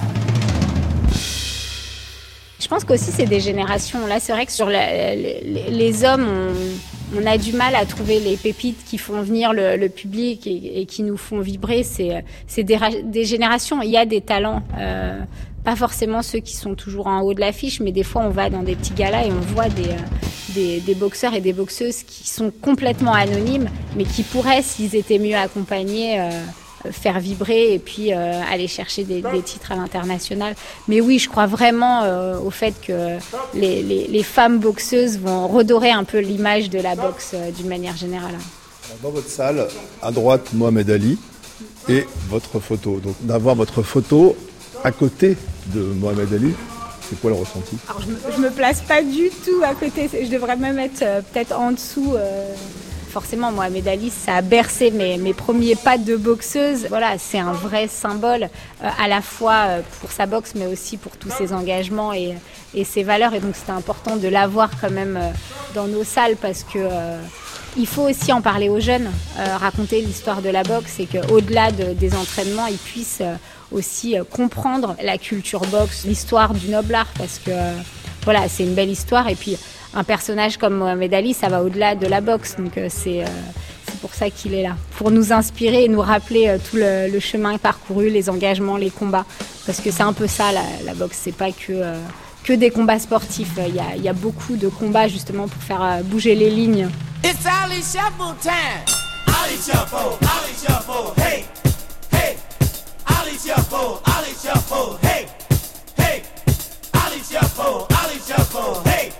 Je pense qu'aussi, c'est des générations. Là, c'est vrai que sur la, les, les hommes, on... On a du mal à trouver les pépites qui font venir le, le public et, et qui nous font vibrer. C'est, c'est des, des générations. Il y a des talents, euh, pas forcément ceux qui sont toujours en haut de l'affiche, mais des fois on va dans des petits galas et on voit des, des, des boxeurs et des boxeuses qui sont complètement anonymes, mais qui pourraient, s'ils étaient mieux accompagnés, euh, faire vibrer et puis euh, aller chercher des, des titres à l'international. Mais oui, je crois vraiment euh, au fait que les, les, les femmes boxeuses vont redorer un peu l'image de la boxe euh, d'une manière générale. Dans votre salle, à droite, Mohamed Ali et votre photo. Donc d'avoir votre photo à côté de Mohamed Ali, c'est quoi le ressenti ? Alors, je me, je me place pas du tout à côté, je devrais même être euh, peut-être en dessous. Euh... Forcément, Mohamed Ali, ça a bercé mes, mes premiers pas de boxeuse. Voilà, c'est un vrai symbole, euh, à la fois pour sa boxe, mais aussi pour tous ses engagements et, et ses valeurs. Et donc, c'était important de l'avoir quand même euh, dans nos salles parce que euh, il faut aussi en parler aux jeunes, euh, raconter l'histoire de la boxe et qu'au-delà de, des entraînements, ils puissent euh, aussi euh, comprendre la culture boxe, l'histoire du noble art, parce que euh, voilà, c'est une belle histoire. Et puis, un personnage comme Mohamed Ali, ça va au-delà de la boxe, donc euh, c'est, euh, c'est pour ça qu'il est là, pour nous inspirer et nous rappeler euh, tout le, le chemin parcouru, les engagements, les combats, parce que c'est un peu ça la, la boxe, c'est pas que, euh, que des combats sportifs, il y a, il y a beaucoup de combats justement pour faire euh, bouger les lignes. It's Ali Shuffle time! Ali Shuffle, Ali Shuffle, hey, hey! Ali Shuffle, Ali Shuffle, hey, hey! Ali Shuffle, Ali Shuffle, hey!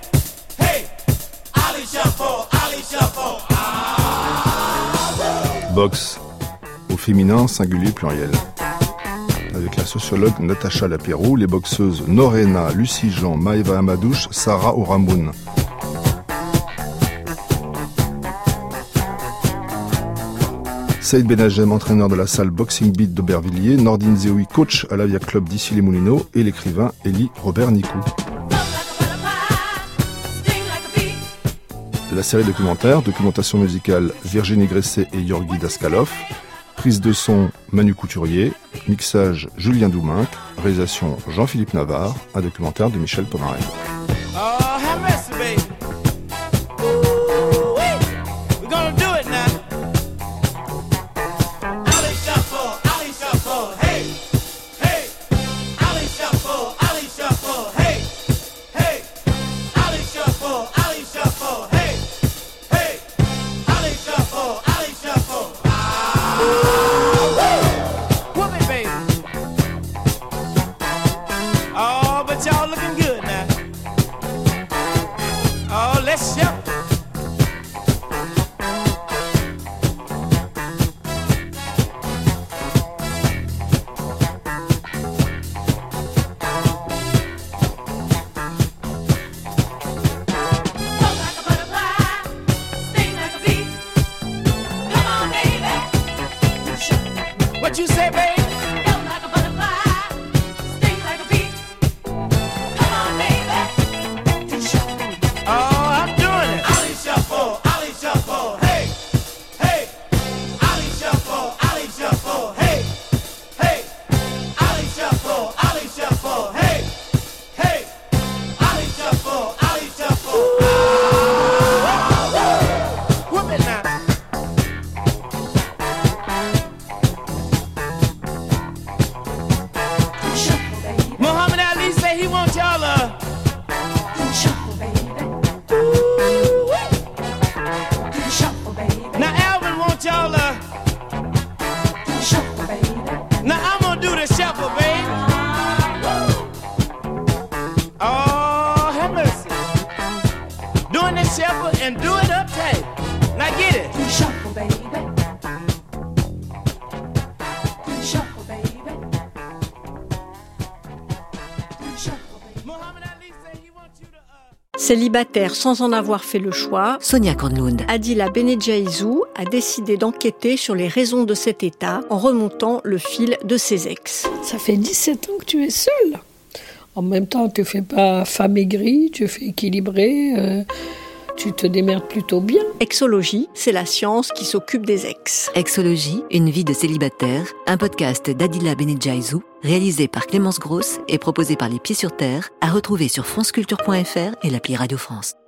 Boxe, au féminin, singulier, pluriel. avec la sociologue Natacha Lapéroux, les boxeuses Norena, Lucie Jean, Maïva Amadouche, Sarah Ouramoun. Saïd Benajem, entraîneur de la salle Boxing Beat d'Aubervilliers, Nordine Zeoui, coach à l'Avia Club d'Issy-les-Moulineaux et l'écrivain Élie Robert Nicou. La série documentaire, documentation musicale Virginie Gresset et Yorgi Daskalov, prise de son Manu Couturier, mixage Julien Douminc, réalisation Jean-Philippe Navarre, un documentaire de Michel Pomarel. What you say, babe? And do it uptight. Now get it. Shuffle, baby. Shuffle, baby. Shuffle, baby. Muhammad Ali said he wants you to. Uh... Célibataire sans en avoir fait le choix, Sonia Kornlund. Adila Benedjaïzou a décidé d'enquêter sur les raisons de cet état en remontant le fil de ses ex. Ça fait dix-sept ans que tu es seule. En même temps, tu ne fais pas femme aigrie, tu fais équilibrée. Euh... Tu te démerdes plutôt bien. Exologie, c'est la science qui s'occupe des ex. Exologie, une vie de célibataire, un podcast d'Adila Benedjaïzou, réalisé par Clémence Grosse et proposé par Les Pieds sur Terre, à retrouver sur franceculture point f r et l'appli Radio France.